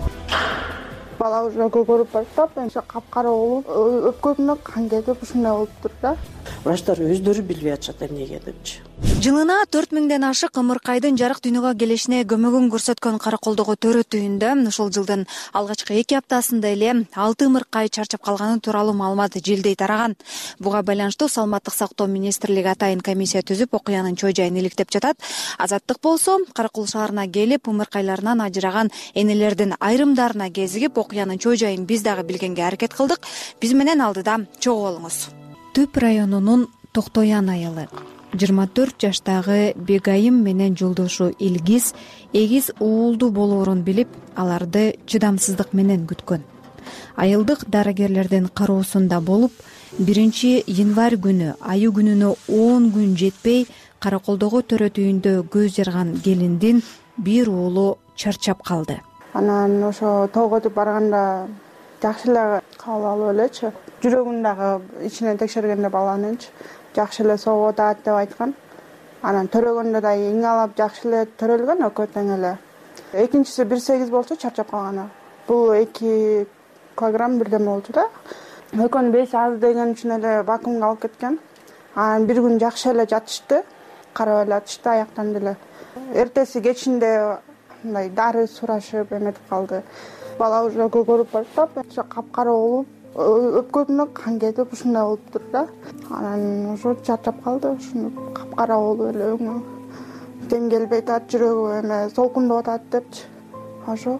Бала уже көрүп баштап, энди капкара болуп, өпкөмүнө кан кетип ушундай болуп тур да. Врачтар өздөрү билбей атышат эмнеге депчи. Жылына төрт миңден ашык ымыркайдын жарык дүйнөгө келишине көмөгүн көрсөткөн Караколдогу төрөтүүндө ушул жылдын алгачкы эки аптасында эле алты ымыркай чарчап калганы тууралуу маалымат желдей тараган. Буга байланыштуу Саламаттык сактоо министрлиги атайын комиссия түзүп, окуянын чоо жайын иликтеп жатат. Азаттык болсо Каракол шаарына келип, ымыркайларынан ажыраган энелердин айрымдарына кезигип, окуянын чоо жайын биз дагы билгенге аракет кылдык. Биз менен алдыда чогуу болуңуз. Түп районунун Токтоян айылы. жыйырма төрт жаштагы Бегайым менен жолдошу Илгиз эгиз уулду болоорун билип, аларды чыдамсыздык менен күткөн. Айылдык дарыгерлердин кароосунда болуп, биринчи январь күнү аю күнүнө он күн жетпей Караколдогу төрөтүүндө көз жарган келиндин бир уулу чарчап калды. Анан ошо тоого өтүп барганда жакшы эле кабыл алып элечи. Жүрөгүн дагы ичинен текшергенде баланынчы жакшы эле согуп атат деп айткан. Анан төрөгөндө да эңалап жакшы эле төрөлгөн, экөө тең эле. Экинчиси бир сегиз болчу чарчап калганы. Бул эки килограмм бирдеме болчу да. Экөөнүн беш аз деген үчүн эле вакуумга алып кеткен. Анан бир күн жакшы эле жатышты, карап эле атышты аяктан деле. Эртеси кечинде мындай дары сурашып эметип калды. Бала уже көрүп баштап, капкара болуп, өпкөмүнө кан кетип ушундай болуп тур да. Анан ошо чарчап калды, ушуну капкара болуп эле өңү тең келбей атат, жүрөгү эме солкундоп атат депчи. Ошо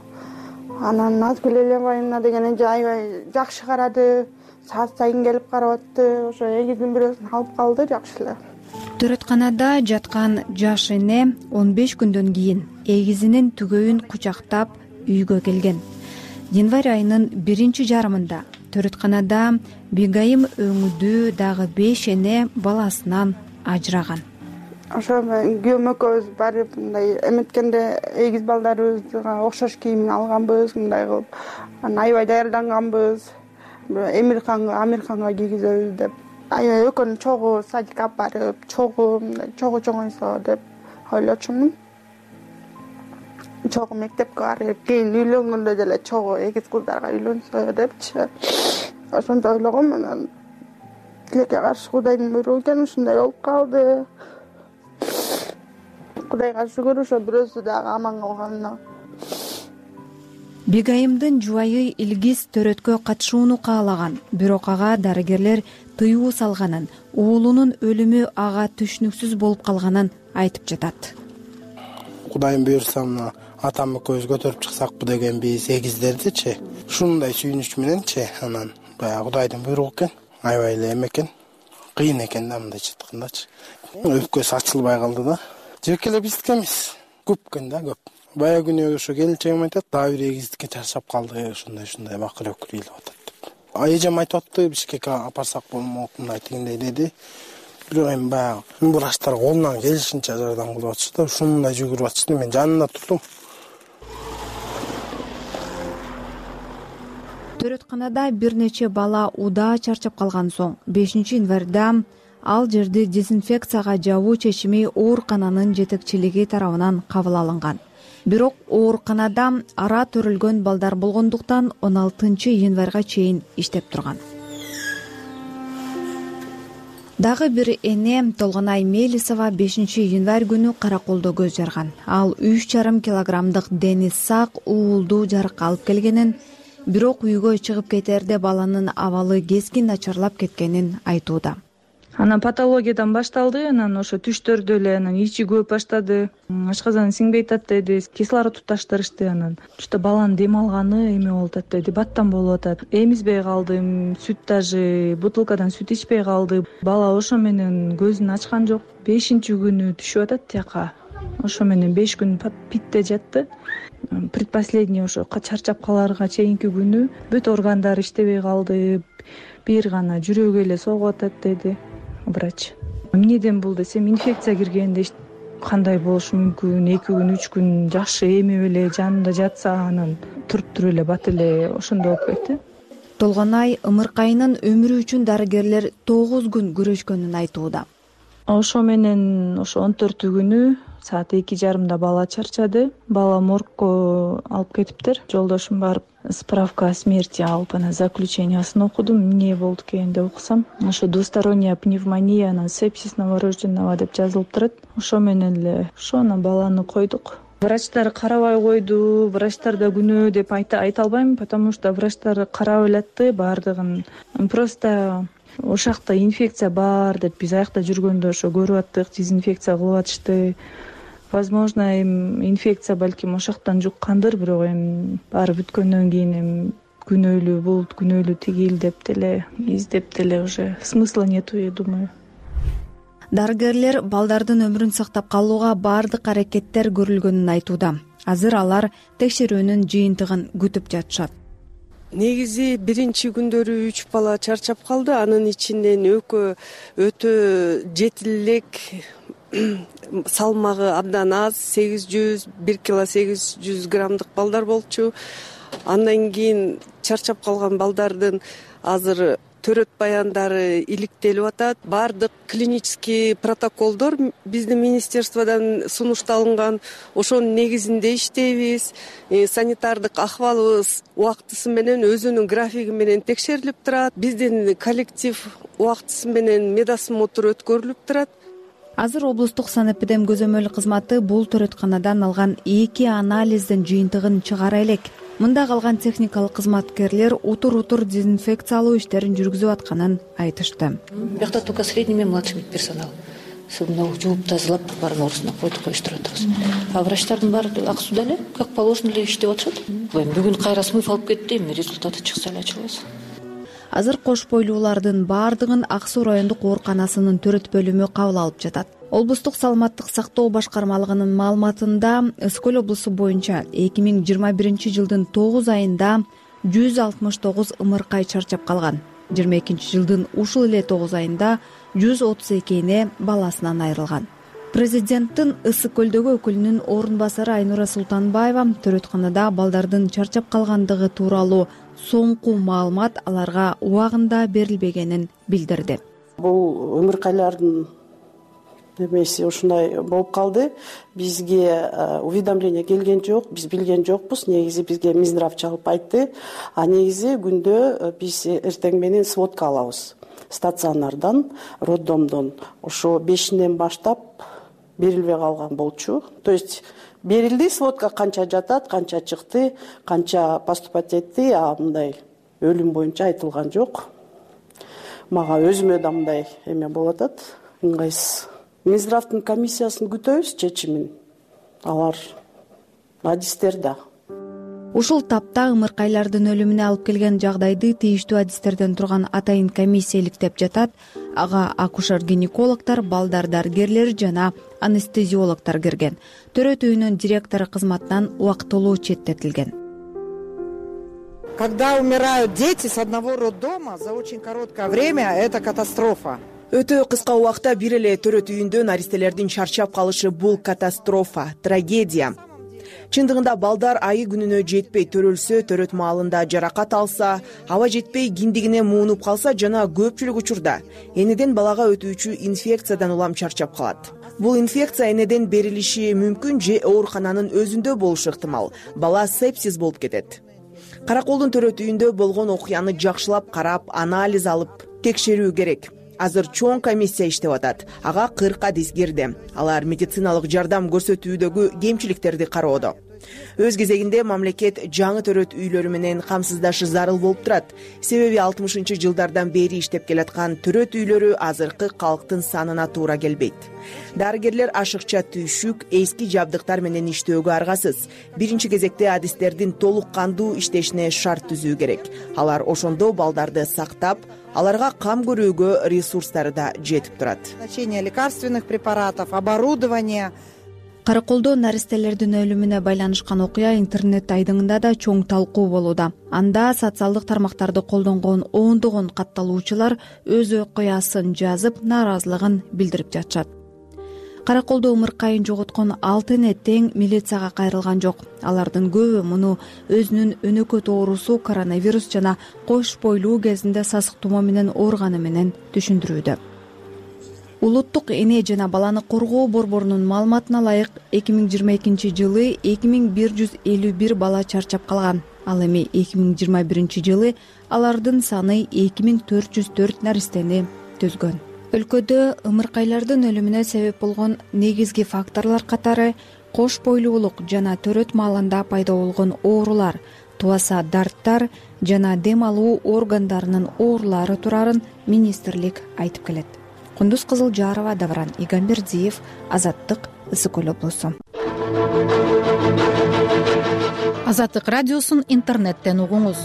анан Назгүл Элебаевна деген аябай жакшы карады, саат сайын келип карап атты, ошо эгиздин бирөөсүн алып калды жакшы эле. Төрөтканада жаткан жаш эне он беш күндөн кийин эгизинин түгөйүн кучактап үйгө келген. Январь айынын биринчи жарымында төрөтканада Бегайым өңүдүү дагы беш эне баласынан ажыраган. ошо мен күйөөм экөөбүз барып мындай эметкенде эгиз балдарыбызга окшош кийимин алганбыз, мындай кылып анан аябай даярданганбыз. Эмирханга, Амирханга кийгизебиз деп. Аябай экөөнү чогуу садикке алып барып, чогуу мындай чогуу чоңойсо деп ойлочумун. Чогуу мектепке барып, кийин үйлөнгөндө деле чогуу эгиз кыздарга үйлөнсө депчи. Ошентип ойлогом. Анан тилекке каршы Кудайдын буйругу экен, ушундай болуп калды. Кудайга шүгүр, ошо бирөөсү дагы аман калганына. Бегайымдын жубайы Илгиз төрөткө катышууну каалаган, бирок ага дарыгерлер тыюу салганын, уулунун өлүмү ага түшүнүксүз болуп калганын айтып жатат. Кудайым буйрса мына атам экөөбүз көтөрүп чыксакпы деген биз эгиздердичи. Ушундай сүйүнүч мененчи, анан баягы Кудайдын буйругу экен. Аябай эле эме экен. Кыйын экен да мындайча айткандачы. Өпкөсү ачылбай калды да. Жеке эле биздики эмес. Көп экен да, көп. Бая күнү ошо келинчегим айтат, дагы бир эгиздикке чарчап калды, ушундай-ушундай бакыр өкүрүйлүп атат деп. Эжем айтып атты, Бишкекке апарсак болмок, мындай тигиндей деди. Бирок эми баягы врачтар колунан келишинче жардам кылып атышты да, ушундай жүгүрүп атышты. Мен жанында турдум. Төрөтканада бир нече бала удаа чарчап калган соң бешинчи январда ал жерди дезинфекцияга жабуу чечими оорукананын жетекчилиги тарабынан кабыл алынган. Бирок ооруканада ара төрүлгөн балдар болгондуктан он алтынчы январга чейин иштеп турган. Дагы бир эне Толгонай Мелисова бешинчи январь күнү Караколдо көз жарган. Ал үч жарым килограммдык дени сак уулду жарыкка алып келгенин, бирок үйгө чыгып кетерде баланын абалы кескин начарлап кеткенин айтууда. Анан патологиядан башталды, анан ошо түштөрдө эле анан ичи көөп баштады. Ашказан сиңбей атат деди, кислород туташтырышты, анан что баланын дем алганы эме болуп атат деди, баттан болуп атат. Эмизбей калдым, сүт даже бутылкадан сүт ичпей калды. Бала ошо менен көзүн ачкан жок. бешинчи күнү түшүп атат тияка. Ошо менен беш күн питте жатты. Предпоследний ошо чарчап каларга чейинки күнү бүт органдар иштебей калды. Бир гана жүрөгү эле согуп атат деди врач. Эмнеден бул десем, инфекция киргенде кандай болушу мүмкүн, эки күн, үч күн жакшы эмип эле жанында жатса, анан туруп туруп эле бат эле ошондой болуп кетти. Толгонай ымыркайынын өмүрү үчүн дарыгерлер тогуз күн күрөшкөнүн айтууда. Ошо менен ошо он төртү күнү саат эки жарымда бала чарчады. Бала моргко алып кетиптир. Жолдошум барып справка о смерти алып, анан заключениясын окудум. Эмне болду экен деп окусам, ошо двусторонняя пневмония, анан сепсис новорожденного деп жазылып турат. Ошо менен эле ошо анан баланы койдук. Врачтар карабай койду, врачтар да күнөө деп айта албайм, потому что врачтар карап элатты баардыгын. Просто ошол жакта инфекция бар деп биз аякта жүргөндө ошо көрүп аттык, дезинфекция кылып атышты. Возможно, эми инфекция балким ошол жактан жуккандыр, бирок эми баары бүткөндөн кийин эми күнөөлүү болду, күнөөлүү тигил деп деле, издеп деле уже смысла нету, я думаю. Дарыгерлер балдардын өмүрүн сактап калууга баардык аракеттер көрүлгөнүн айтууда. Азыр алар текшерүүнүн жыйынтыгын күтүп жатышат. Негизи биринчи күндөрү үч бала чарчап калды, анын ичинен экөө өтө жетил элек, салмагы абдан аз, сегиз жүз, бир кило сегиз жүз граммдык балдар болчу. Андан кийин чарчап калган балдардын азыр төрөт баяндары иликтелип атат. Баардык клинический протоколдор биздин министерстводон сунушталынган. Ошонун негизинде иштейбиз. Санитардык акыбалыбыз убактысы менен, өзүнүн графиги менен текшерилип турат. Биздин коллектив убактысы менен медосмотр өткөрүлүп турат. Азыр облустук санэпидем көзөмөл кызматы бул төрөтканадан алган эки анализдин жыйынтыгын чыгара элек. Мында калган техникалык кызматкерлер утур-утур дезинфекциялоо иштерин жүргүзүп атканын айтышты. Бuyakta только средний мен младший медперсонал. Мына жууп тазалап баарын орусуна койдук, коюштуруп атабыз. А врачтардын баары ак сууда эле, как положено эле иштеп атышат. Бүгүн кайра смыв алып кетти, эми результаты чыкса эле ачылабыз. Азыр кош бойлуулардын баардыгын Ак Суу райондук ооруканасынын төрөт бөлүмү кабыл алып жатат. Облустук саламаттык сактоо башкармалыгынын маалыматында Ысык көл облусу боюнча эки миң жыйырма биринчи жылдын тогуз айында жүз алтымыш тогуз ымыркай чарчап калган. жыйырма экинчи жылдын ушул эле тогуз айында жүз отуз эки эне баласынан айрылган. Президенттин Ысык көлдөгү өкүлүнүн орун басары Айнура Султанбаева төрөтканада балдардын чарчап калгандыгы тууралуу соңку маалымат аларга убагында берилбегенин билдирди. Бул өмүркайлардын эмеси ушундай болуп калды. Бизге уведомление келген жок, биз билген жокпуз. Негизи бизге Минздрав чалып айтты. А негизи күндө биз эртең менен сводка алабыз. Стационардан, роддомдон ошо бешинен баштап берилбей калган болчу. То есть берилди, сводка канча жатат, канча чыкты, канча поступать этти, а мындай өлүм боюнча айтылган жок. Мага өзүмө да мындай эме болуп атат. Ыңгайсыз. Минздравдын комиссиясын күтөбүз чечимин. Алар адистер да. Ушул тапта ымыркайлардын өлүмүнө алып келген жагдайды тийиштүү адистерден турган атайын комиссия иликтеп жатат. Ага акушер-гинекологдор, балдар дарыгерлери жана анестезиологдор кирген. Төрөт үйүнүн директору кызматынан убактылуу четтетилген. Когда умирают дети с одного роддома за очень короткое время, это катастрофа. Өтө кыска убакта бир эле төрөт үйүндө наристелердин чарчап калышы бул катастрофа, трагедия. Чындыгында балдар айы күнүнө жетпей төрөлсө, төрөт маалында жаракат алса, аба жетпей киндигине муунуп калса жана көпчүлүк учурда энеден балага өтүүчү инфекциядан улам чарчап калат. Бул инфекция энеден берилиши мүмкүн же оорукананын өзүндө болушу ыктымал. Бала сепсис болуп кетет. Караколдун төрөт үйүндө болгон окуяны жакшылап карап, анализ алып текшерүү керек. Азыр чоң комиссия иштеп атат. Ага кырк адис кирди. Алар медициналык жардам көрсөтүүдөгү кемчиликтерди кароодо. Өз кезегинде мамлекет жаңы төрөт үйлөрү менен камсыздашы зарыл болуп турат. Себеби алтымышынчы жылдардан бери иштеп келаткан төрөт үйлөрү азыркы калктын санына туура келбейт. Дарыгерлер ашыкча түйшүк, эски жабдыктар менен иштөөгө аргасыз. Биринчи кезекте адистердин толук кандуу иштешине шарт түзүү керек. Алар ошондо балдарды сактап, аларга кам көрүүгө ресурстары да жетип турат. Назначение лекарственных препаратов, оборудование. Караколдо наристелердин өлүмүнө байланышкан окуя интернет айдыңында да чоң талкуу болууда. Анда социалдык тармактарды колдонгон ондогон катталуучулар өз окуясын жазып, нааразылыгын билдирип жатышат. Караколдо ымыркайын жоготкон алты эне тең милицияга кайрылган жок. Алардын көбү муну өзүнүн өнөкөт оорусу коронавирус жана кош бойлуу кезинде сасык тумоо менен ооруганы менен түшүндүрүүдө. Улуттук эне жана баланы коргоо борборунун маалыматына ылайык эки миң жыйырма экинчи жылы эки миң бир жүз элүү бир бала чарчап калган. Ал эми эки миң жыйырма биринчи жылы алардын саны эки миң төрт жүз төрт наристени түзгөн. Өлкөдө ымыркайлардын өлүмүнө себеп болгон негизги факторлор катары кош бойлуулук жана төрөт маалында пайда болгон оорулар, туаса дарттар жана дем алуу органдарынын оорулары турарын министрлик айтып келет. Кундуз Кызылжарова, Давран Игамбердиев, Азаттык, Ысык көл облусу. Азаттык радиосун интернеттен угуңуз.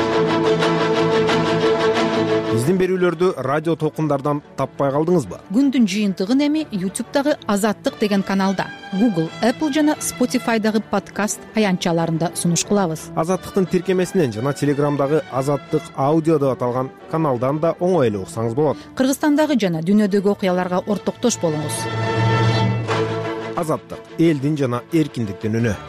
Биздин берүүлөрдү радио толкундардан таппай калдыңызбы? Күндүн жыйынтыгын эми ютубтагы Азаттык деген каналда, Google, Apple жана Spotify'дагы подкаст аянтчаларында сунуш кылабыз. Азаттыктын тиркемесинен жана Телеграмдагы Азаттык аудио деп аталган каналдан да оңой эле уксаңыз болот. Кыргызстандагы жана дүйнөдөгү окуяларга ортоктош болуңуз. Азаттык — элдин жана эркиндиктин үнү.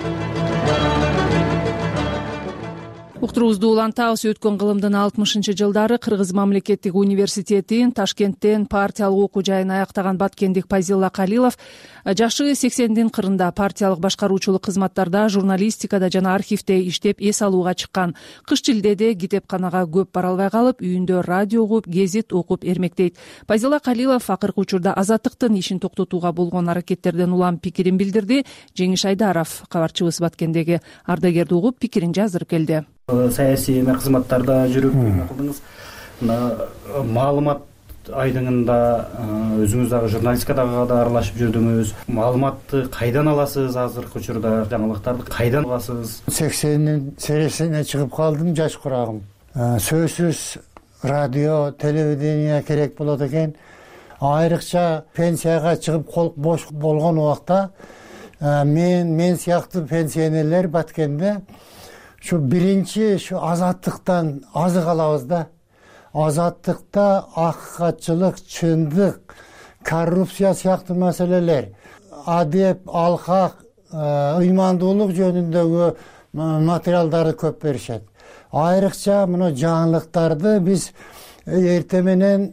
Уктуруубузду улантабыз. Өткөн кылымдын алтымышынчы жылдары Кыргыз мамлекеттик университетин Ташкенттен партиялык окуу жайын аяктаган баткендик Пайзилла Калилов жашы сексендин кырында партиялык башкаруучулук кызматтарда, журналистикада жана архивде иштеп эс алууга чыккан. Кыш жылдеде китепканага көп бара албай калып, үйүндө радио угуп, гезит окуп эрмектейт. Пайзилла Калилов акыркы учурда Азаттыктын ишин токтотууга болгон аракеттерден улам пикирин билдирди. Жеңиш Айдаров, кабарчыбыз Баткендеги ардагерди угуп, пикирин жаздырып келди. Саясий кызматтарда жүрүп кылдыңыз. Маалымат айдыңында өзүңүз дагы журналистикада да аралашып жүрдүңүз. Маалыматты кайдан аласыз? Азыркы учурда жаңылыктарды кайдан аласыз? сексендин сересине чыгып калдым, жаш курагым. Сөзсүз радио, телевидение керек болот экен. Айрыкча пенсияга чыгып кол бош болгон убакта мен мен сыяктуу пенсионерлер Баткенде şu birinci şu azatlıktan azık alabız da. Azatlıkta hakikatçılık, çındık, коррупция сыяктуу маселелер, адеп, алкак, ыймандуулук жөнүндөгү материалдарды көп беришет. Айрыкча мына жаңылыктарды биз эрте менен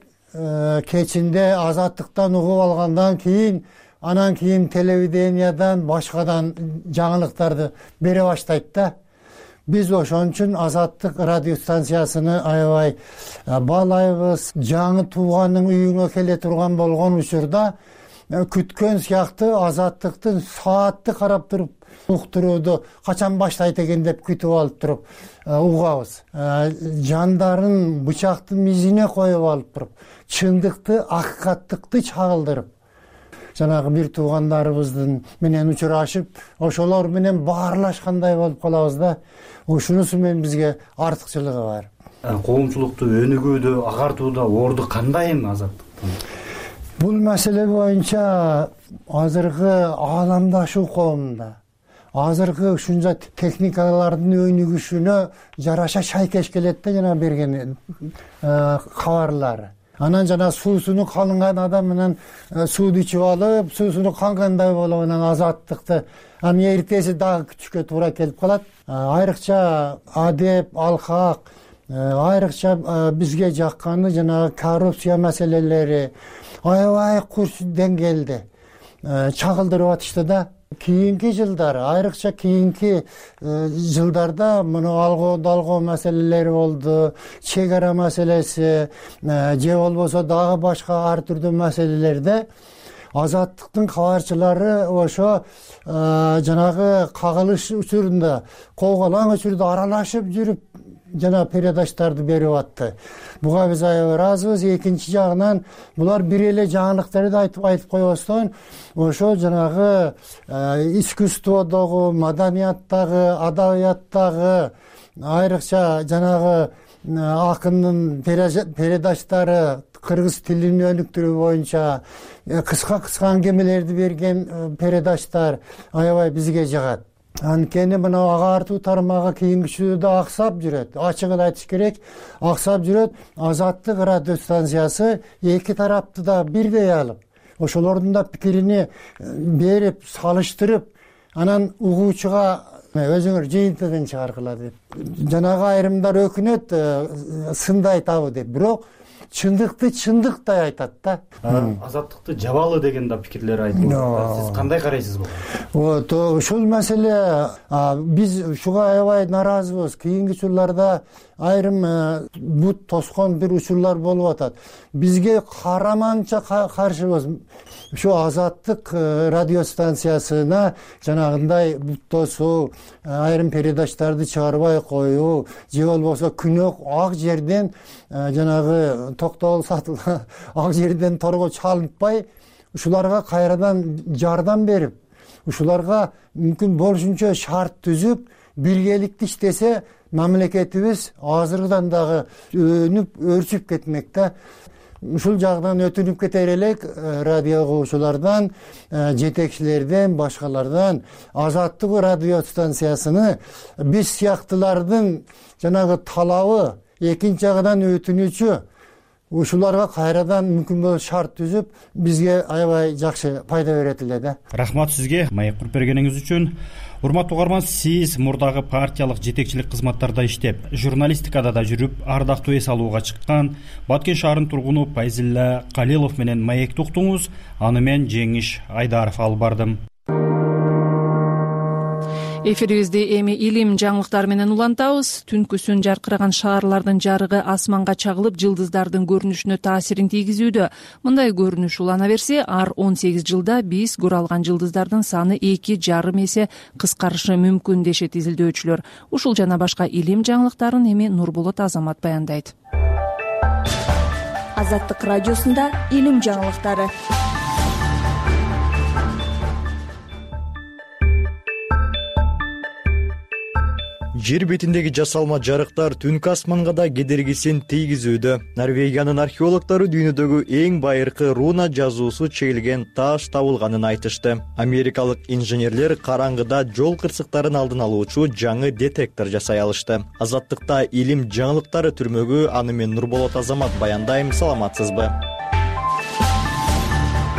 кечинде Азаттыктан угуп алгандан кийин, анан кийин телевидениядан, башкадан жаңылыктарды бере баштайт да. Биз ошон үчүн Азаттык радио станциясыны аябай баалайбыз. Жаңы тууганның үйүңө келе турган болгон учурда күткөн сыяктуу Азаттыктын саатты карап туруп уктурууду качан баштайт экен деп күтүп алып туруп угабыз. Жандарын бычактын мизине коюп алып туруп, чындыкты, акыкаттыкты чагылдырып, жанагы бир туугандарыбыздын менен учурашып, ошолор менен баарлашкандай болуп калабыз да. Ушунусу менен бизге артыкчылыгы бар. Коомчулукту өнүгүүдө, агартууда орду кандай эми Азаттыктын? Бул маселе боюнча азыркы ааламдашуу коомунда, азыркы ушунча техникалардын өнүгүшүнө жараша шайкеш келет да, жана берген кабарлары. Анан жана суусуну калынган адам менен сууду ичип алып, суусуну кангандай болуп, анан Азаттыкты анан эртеси дагы күтүшкө туура келип калат. Айрыкча адеп, алкак, айрыкча бизге жакканы жанагы коррупция маселелери аябай курч деңгээлде чагылдырып атышты да. Кийинки жылдары, айрыкча кийинки жылдарда муну алгоо далгоо маселелери болду, чек ара маселеси, же болбосо дагы башка ар түрдүү маселелерде Азаттыктын кабарчылары ошо жанагы кагылыш учурунда, кооголаң учурда аралашып жүрүп жана передачтарды берип атты. Буга биз аябай ыраазыбыз. Экинчи жагынан булар бир эле жаңылыктарды айтып айтып койбостон, ошо жанагы искусстводогу, маданияттагы, адабияттагы, айрыкча жанагы акындын передачтары, кыргыз тилин өнүктүрүү боюнча кыска-кыска аңгемелерди берген передачтар аябай бизге жагат. Анткени мына агартуу тармагы кийинкичүүдө аксап жүрөт. Ачыгын айтыш керек, аксап жүрөт. Азаттык радио станциясы эки тарапты да бирдей алып, ошолордун да пикирини берип, салыштырып, анан угуучуга өзүңөр жыйынтыгын чыгаргыла деп. Жанагы айрымдар өкүнөт, сындай табы деп. Бирок чындыкты чындыктай айтат да. Азаттыкты жабалы деген да пикирлер айтылат. Сиз кандай карайсыз буга? Вот, ушул маселе биз ушуга аябай нааразыбыз. Кийинки учурларда айрым бут тоскон бир учурлар болуп атат. Бизге караманча каршыбыз. Ушу Азаттык радио станциясына жанагындай бут тосуу, айрым передачтарды чыгарбай коюу, же болбосо күнөө ак жерден жанагы токтол сатыл ак жерден торго чалынтпай, ушуларга кайрадан жардам берип, ушуларга мүмкүн болушунча шарт түзүп, биргеликте иштесе, мамлекетибиз азыркыдан дагы өнүп, өрчүп кетмек да. Ушул жагдан өтүнүп кетер элек радио угуучулардан, жетекчилерден, башкалардан Азаттык радио станциясыны биз сыяктылардын жанагы талабы, экинчи жагынан өтүнүүчү ушуларга кайрадан мүмкүн болсо шарт түзүп, бизге аябай жакшы пайда берет эле да. Рахмат сизге маек куруп бергениңиз үчүн. Урматтуу угарман, сиз мурдагы партиялык жетекчилик кызматтарда иштеп, журналистикада да жүрүп, ардактуу эс алууга чыккан Баткен шаарынын тургуну Пайзилла Калилов менен маекти уктуңуз. Аны мен Жеңиш Айдаров алып бардым. Эфирибизди эми илим жаңылыктары менен улантабыз. Түнкүсүн жаркыраган шаарлардын жарыгы асманга чагылып, жылдыздардын көрүнүшүнө таасирин тийгизүүдө. Мындай көрүнүш улана берсе, ар он сегиз жылда биз көрө алган жылдыздардын саны эки жарым эсе кыскарышы мүмкүн дешет изилдөөчүлөр. Ушул жана башка илим жаңылыктарын эми Нурболот Азамат баяндайт. Азаттык радиосунда илим жаңылыктары. Жер бетиндеги жасалма жарыктар түнкү асманга да кедергисин тийгизүүдө. Норвегиянын археологдору дүйнөдөгү эң байыркы руна жазуусу чегилген таш табылганын айтышты. Америкалык инженерлер караңгыда жол кырсыктарын алдын алуучу жаңы детектор жасай алышты. Азаттыкта илим жаңылыктары түрмөгү, аны мен Нурболот Азамат баяндайм. Саламатсызбы?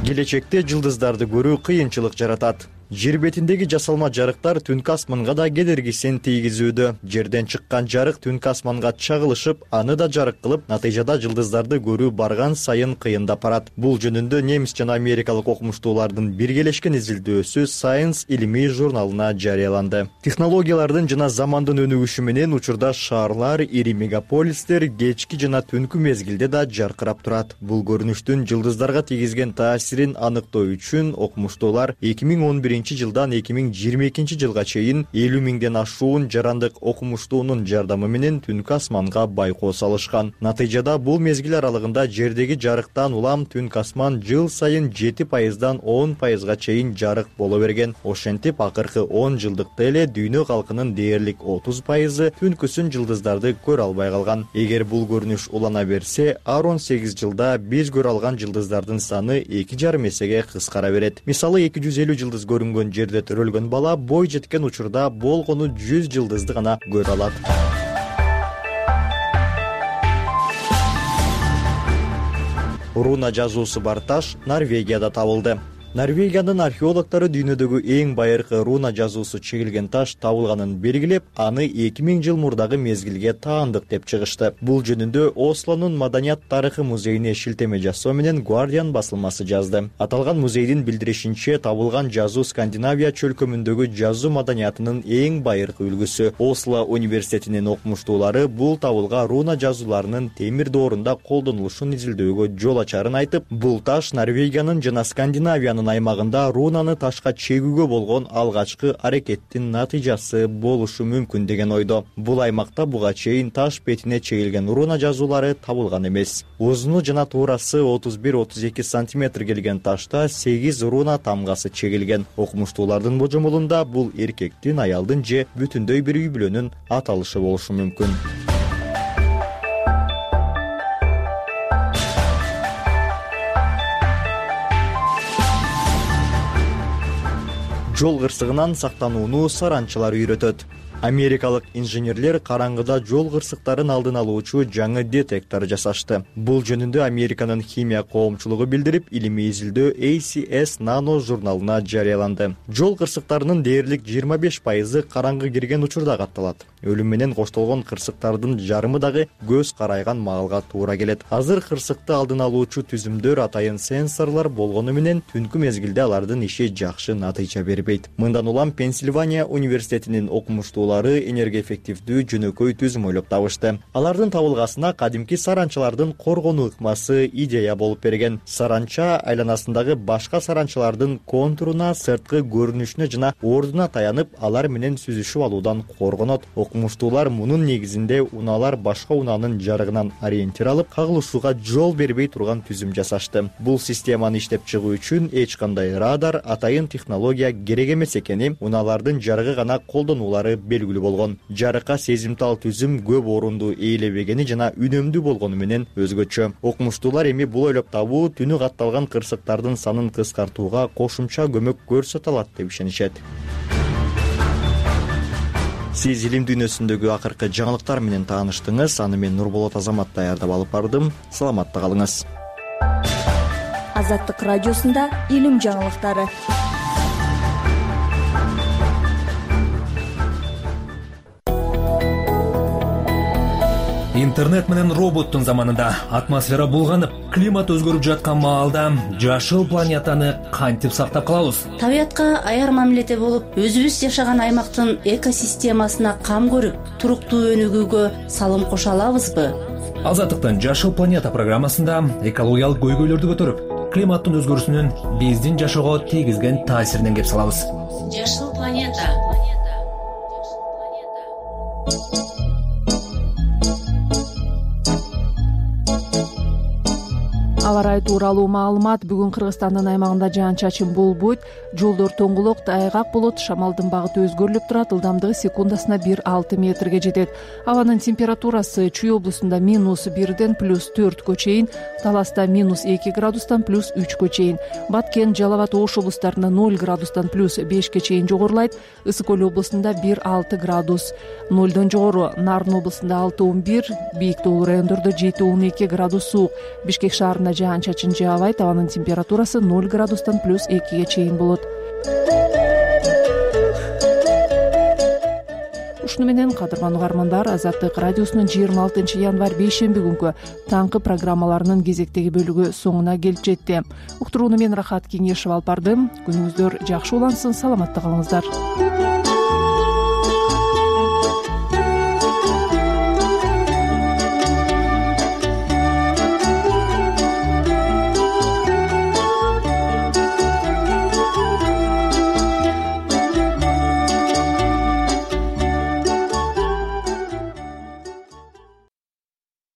келечекте жылдыздарды көрүү кыйынчылык жаратат. Жер бетиндеги жасалма жарыктар түнкү асманга да кедергисин тийгизүүдө. Жерден чыккан жарык түнкү асманга чагылышып, аны да жарык кылып, натыйжада жылдыздарды көрүү барган сайын кыйындап барат. Бул жөнүндө немис жана америкалык окумуштуулардын биргелешкен изилдөөсү Science илимий журналына жарыяланды. Технологиялардын жана замандын өнүгүшү менен учурда шаарлар, ири мегаполистер кечки жана түнкү мезгилде да жаркырап турат. Бул көрүнүштүн жылдыздарга тийгизген таасирин аныктоо үчүн окумуштуулар эки миң он биринчи жылдан эки миң жыйырма экинчи жылга чейин элүү миңден ашуун жарандык окумуштуунун жардамы менен түнкү асманга байкоо салышкан. Натыйжада бул мезгил аралыгында жердеги жарыктан улам түнкү асман жыл сайын жети пайыздан он пайызга чейин жарык боло берген. Ошентип акыркы он жылдыкта эле дүйнө калкынын дээрлик отуз пайызы түнкүсүн жылдыздарды көрө албай калган. Эгер бул көрүнүш улана берсе, ар он сегиз жылда биз көрө алган жылдыздардын саны эки жарым эсеге кыскара берет. Мисалы эки жүз элүү жылдыз көрүнгөн жерде төрөлгөн бала бой жеткен учурда болгону жүз жылдызды гана көрө алат. Руна жазуусу бар таш Норвегияда табылды. Норвегиянын археологдору дүйнөдөгү эң байыркы руна жазуусу чегилген таш табылганын белгилеп, аны эки миң жыл мурдагы мезгилге таандык деп чыгышты. Бул жөнүндө Ослонун Маданият тарыхы музейине шилтеме жасоо менен Guardian басылмасы жазды. Аталган музейдин билдиришинче, табылган жазуу Скандинавия чөлкөмүндөгү жазуу маданиятынын эң байыркы үлгүсү. Осло университетинин окумуштуулары бул табылга руна жазууларынын темир доорунда колдонулушун изилдөөгө жол ачарын айтып, бул таш Норвегиянын жана Скандинавиянын аймагында рунаны ташка чегүүгө болгон алгачкы аракеттин натыйжасы болушу мүмкүн деген ойдо. Бул аймакта буга чейин таш бетине чегилген руна жазуулары табылган эмес. Узуну жана туурасы отуз бир отуз эки сантиметр келген ташта сегиз руна тамгасы чегилген. Окумуштуулардын божомолунда бул эркектин, аялдын же бүтүндөй бир үй бүлөнүн аталышы болушу мүмкүн. Жол кырсыгынан сактанууну саранчалар үйрөтөт. Америкалык инженерлер караңгыда жол кырсыктарын алдын алуучу жаңы детектор жасашты. Бул жөнүндө Американын химия коомчулугу билдирип, илимий изилдөө A C S Nano журналына жарыяланды. Жол кырсыктарынын дээрлик жыйырма беш пайызы караңгы кирген учурда катталат. Өлүм менен коштолгон кырсыктардын жарымы дагы көз карайган маалга туура келет. Азыр кырсыкты алдын алуучу түзүмдөр атайын сенсорлор болгону менен түнкү мезгилде алардын иши жакшы натыйжа бербейт. Мындан улам Пенсильвания университетинин окумуштуулары энергоэффективдүү жөнөкөй түзүм ойлоп табышты. Алардын табылгасына кадимки саранчалардын коргонуу ыкмасы идея болуп берген. Саранча айланасындагы башка саранчалардын контуруна, сырткы көрүнүшүнө жана ордуна таянып, алар менен сүзүшүп алуудан коргонот. Окумуштуулар мунун негизинде унаалар башка унаанын жарыгынан ориентир алып, кагылышууга жол бербей турган түзүм жасашты. Бул системаны иштеп чыгуу үчүн эч кандай радар, атайын технология керек эмес экени унаалардын жарыгы гана колдонулары белгилүү болгон. Жарыкка сезимтал түзүм көп орунду ээлебегени жана үнөмдүү болгону менен өзгөчө. Окумуштуулар эми бул ойлоп табуу түнү катталган кырсыктардын санын кыскартууга кошумча көмөк көрсөтө алат деп ишенишет. Сиз илим дүйнөсүндөгү акыркы жаңылыктар менен тааныштыңыз. Аны мен Нурболот Азамат даярдап алып бардым. Саламатта калыңыз. Азаттык радиосунда илим жаңылыктары. Интернет менен роботтун заманында атмосфера булганып, климат өзгөрүп жаткан маалда жашыл планетаны кантип сактап калабыз? Табиятка аяр мамиледе болуп, өзүбүз жашаган аймактын экосистемасына кам көрүп, туруктуу өнүгүүгө салым кошо алабызбы? Азаттыктын Жашыл планета программасында экологиялык көйгөйлөрдү көтөрүп, климаттын өзгөрүүсүнүн биздин жашоого тийгизген таасиринен кеп салабыз. Жашыл планета. Аба ырайы тууралуу маалымат. Бүгүн Кыргызстандын аймагында жаан-чачын болбойт. Жолдор тоңголок, тайгак болот. Шамалдын багыты өзгөрүлүп турат. Ылдамдыгы секундасына бир алты метрге жетет. Абанын температурасы Чүй облусунда минус бирден плюс төрткө чейин, Таласта минус эки градустан плюс үчкө чейин, Баткен, Жалал абад, Ош облустарында ноль градустан плюс бешке чейин жогорулайт. Ысык Көл облусунда бир алты градус, нолдон жогору. Нарын облусунда алты он бир, бийик тоолуу райондордо жети он эки градус суук. Бишкек шаарында жаан чачын жаабайт, абанын температурасы ноль градустан плюс экиге чейин болот. Ушуну менен кадырман угармандар, Азаттык радиосунун жыйырма алтынчы январь бейшемби күнкү таңкы программаларынын кезектеги бөлүгү соңуна келип жетти. Уктурууну мен Рахат Кеңешев алып бардым. Күнүңүздөр жакшы улансын, саламатта калыңыздар.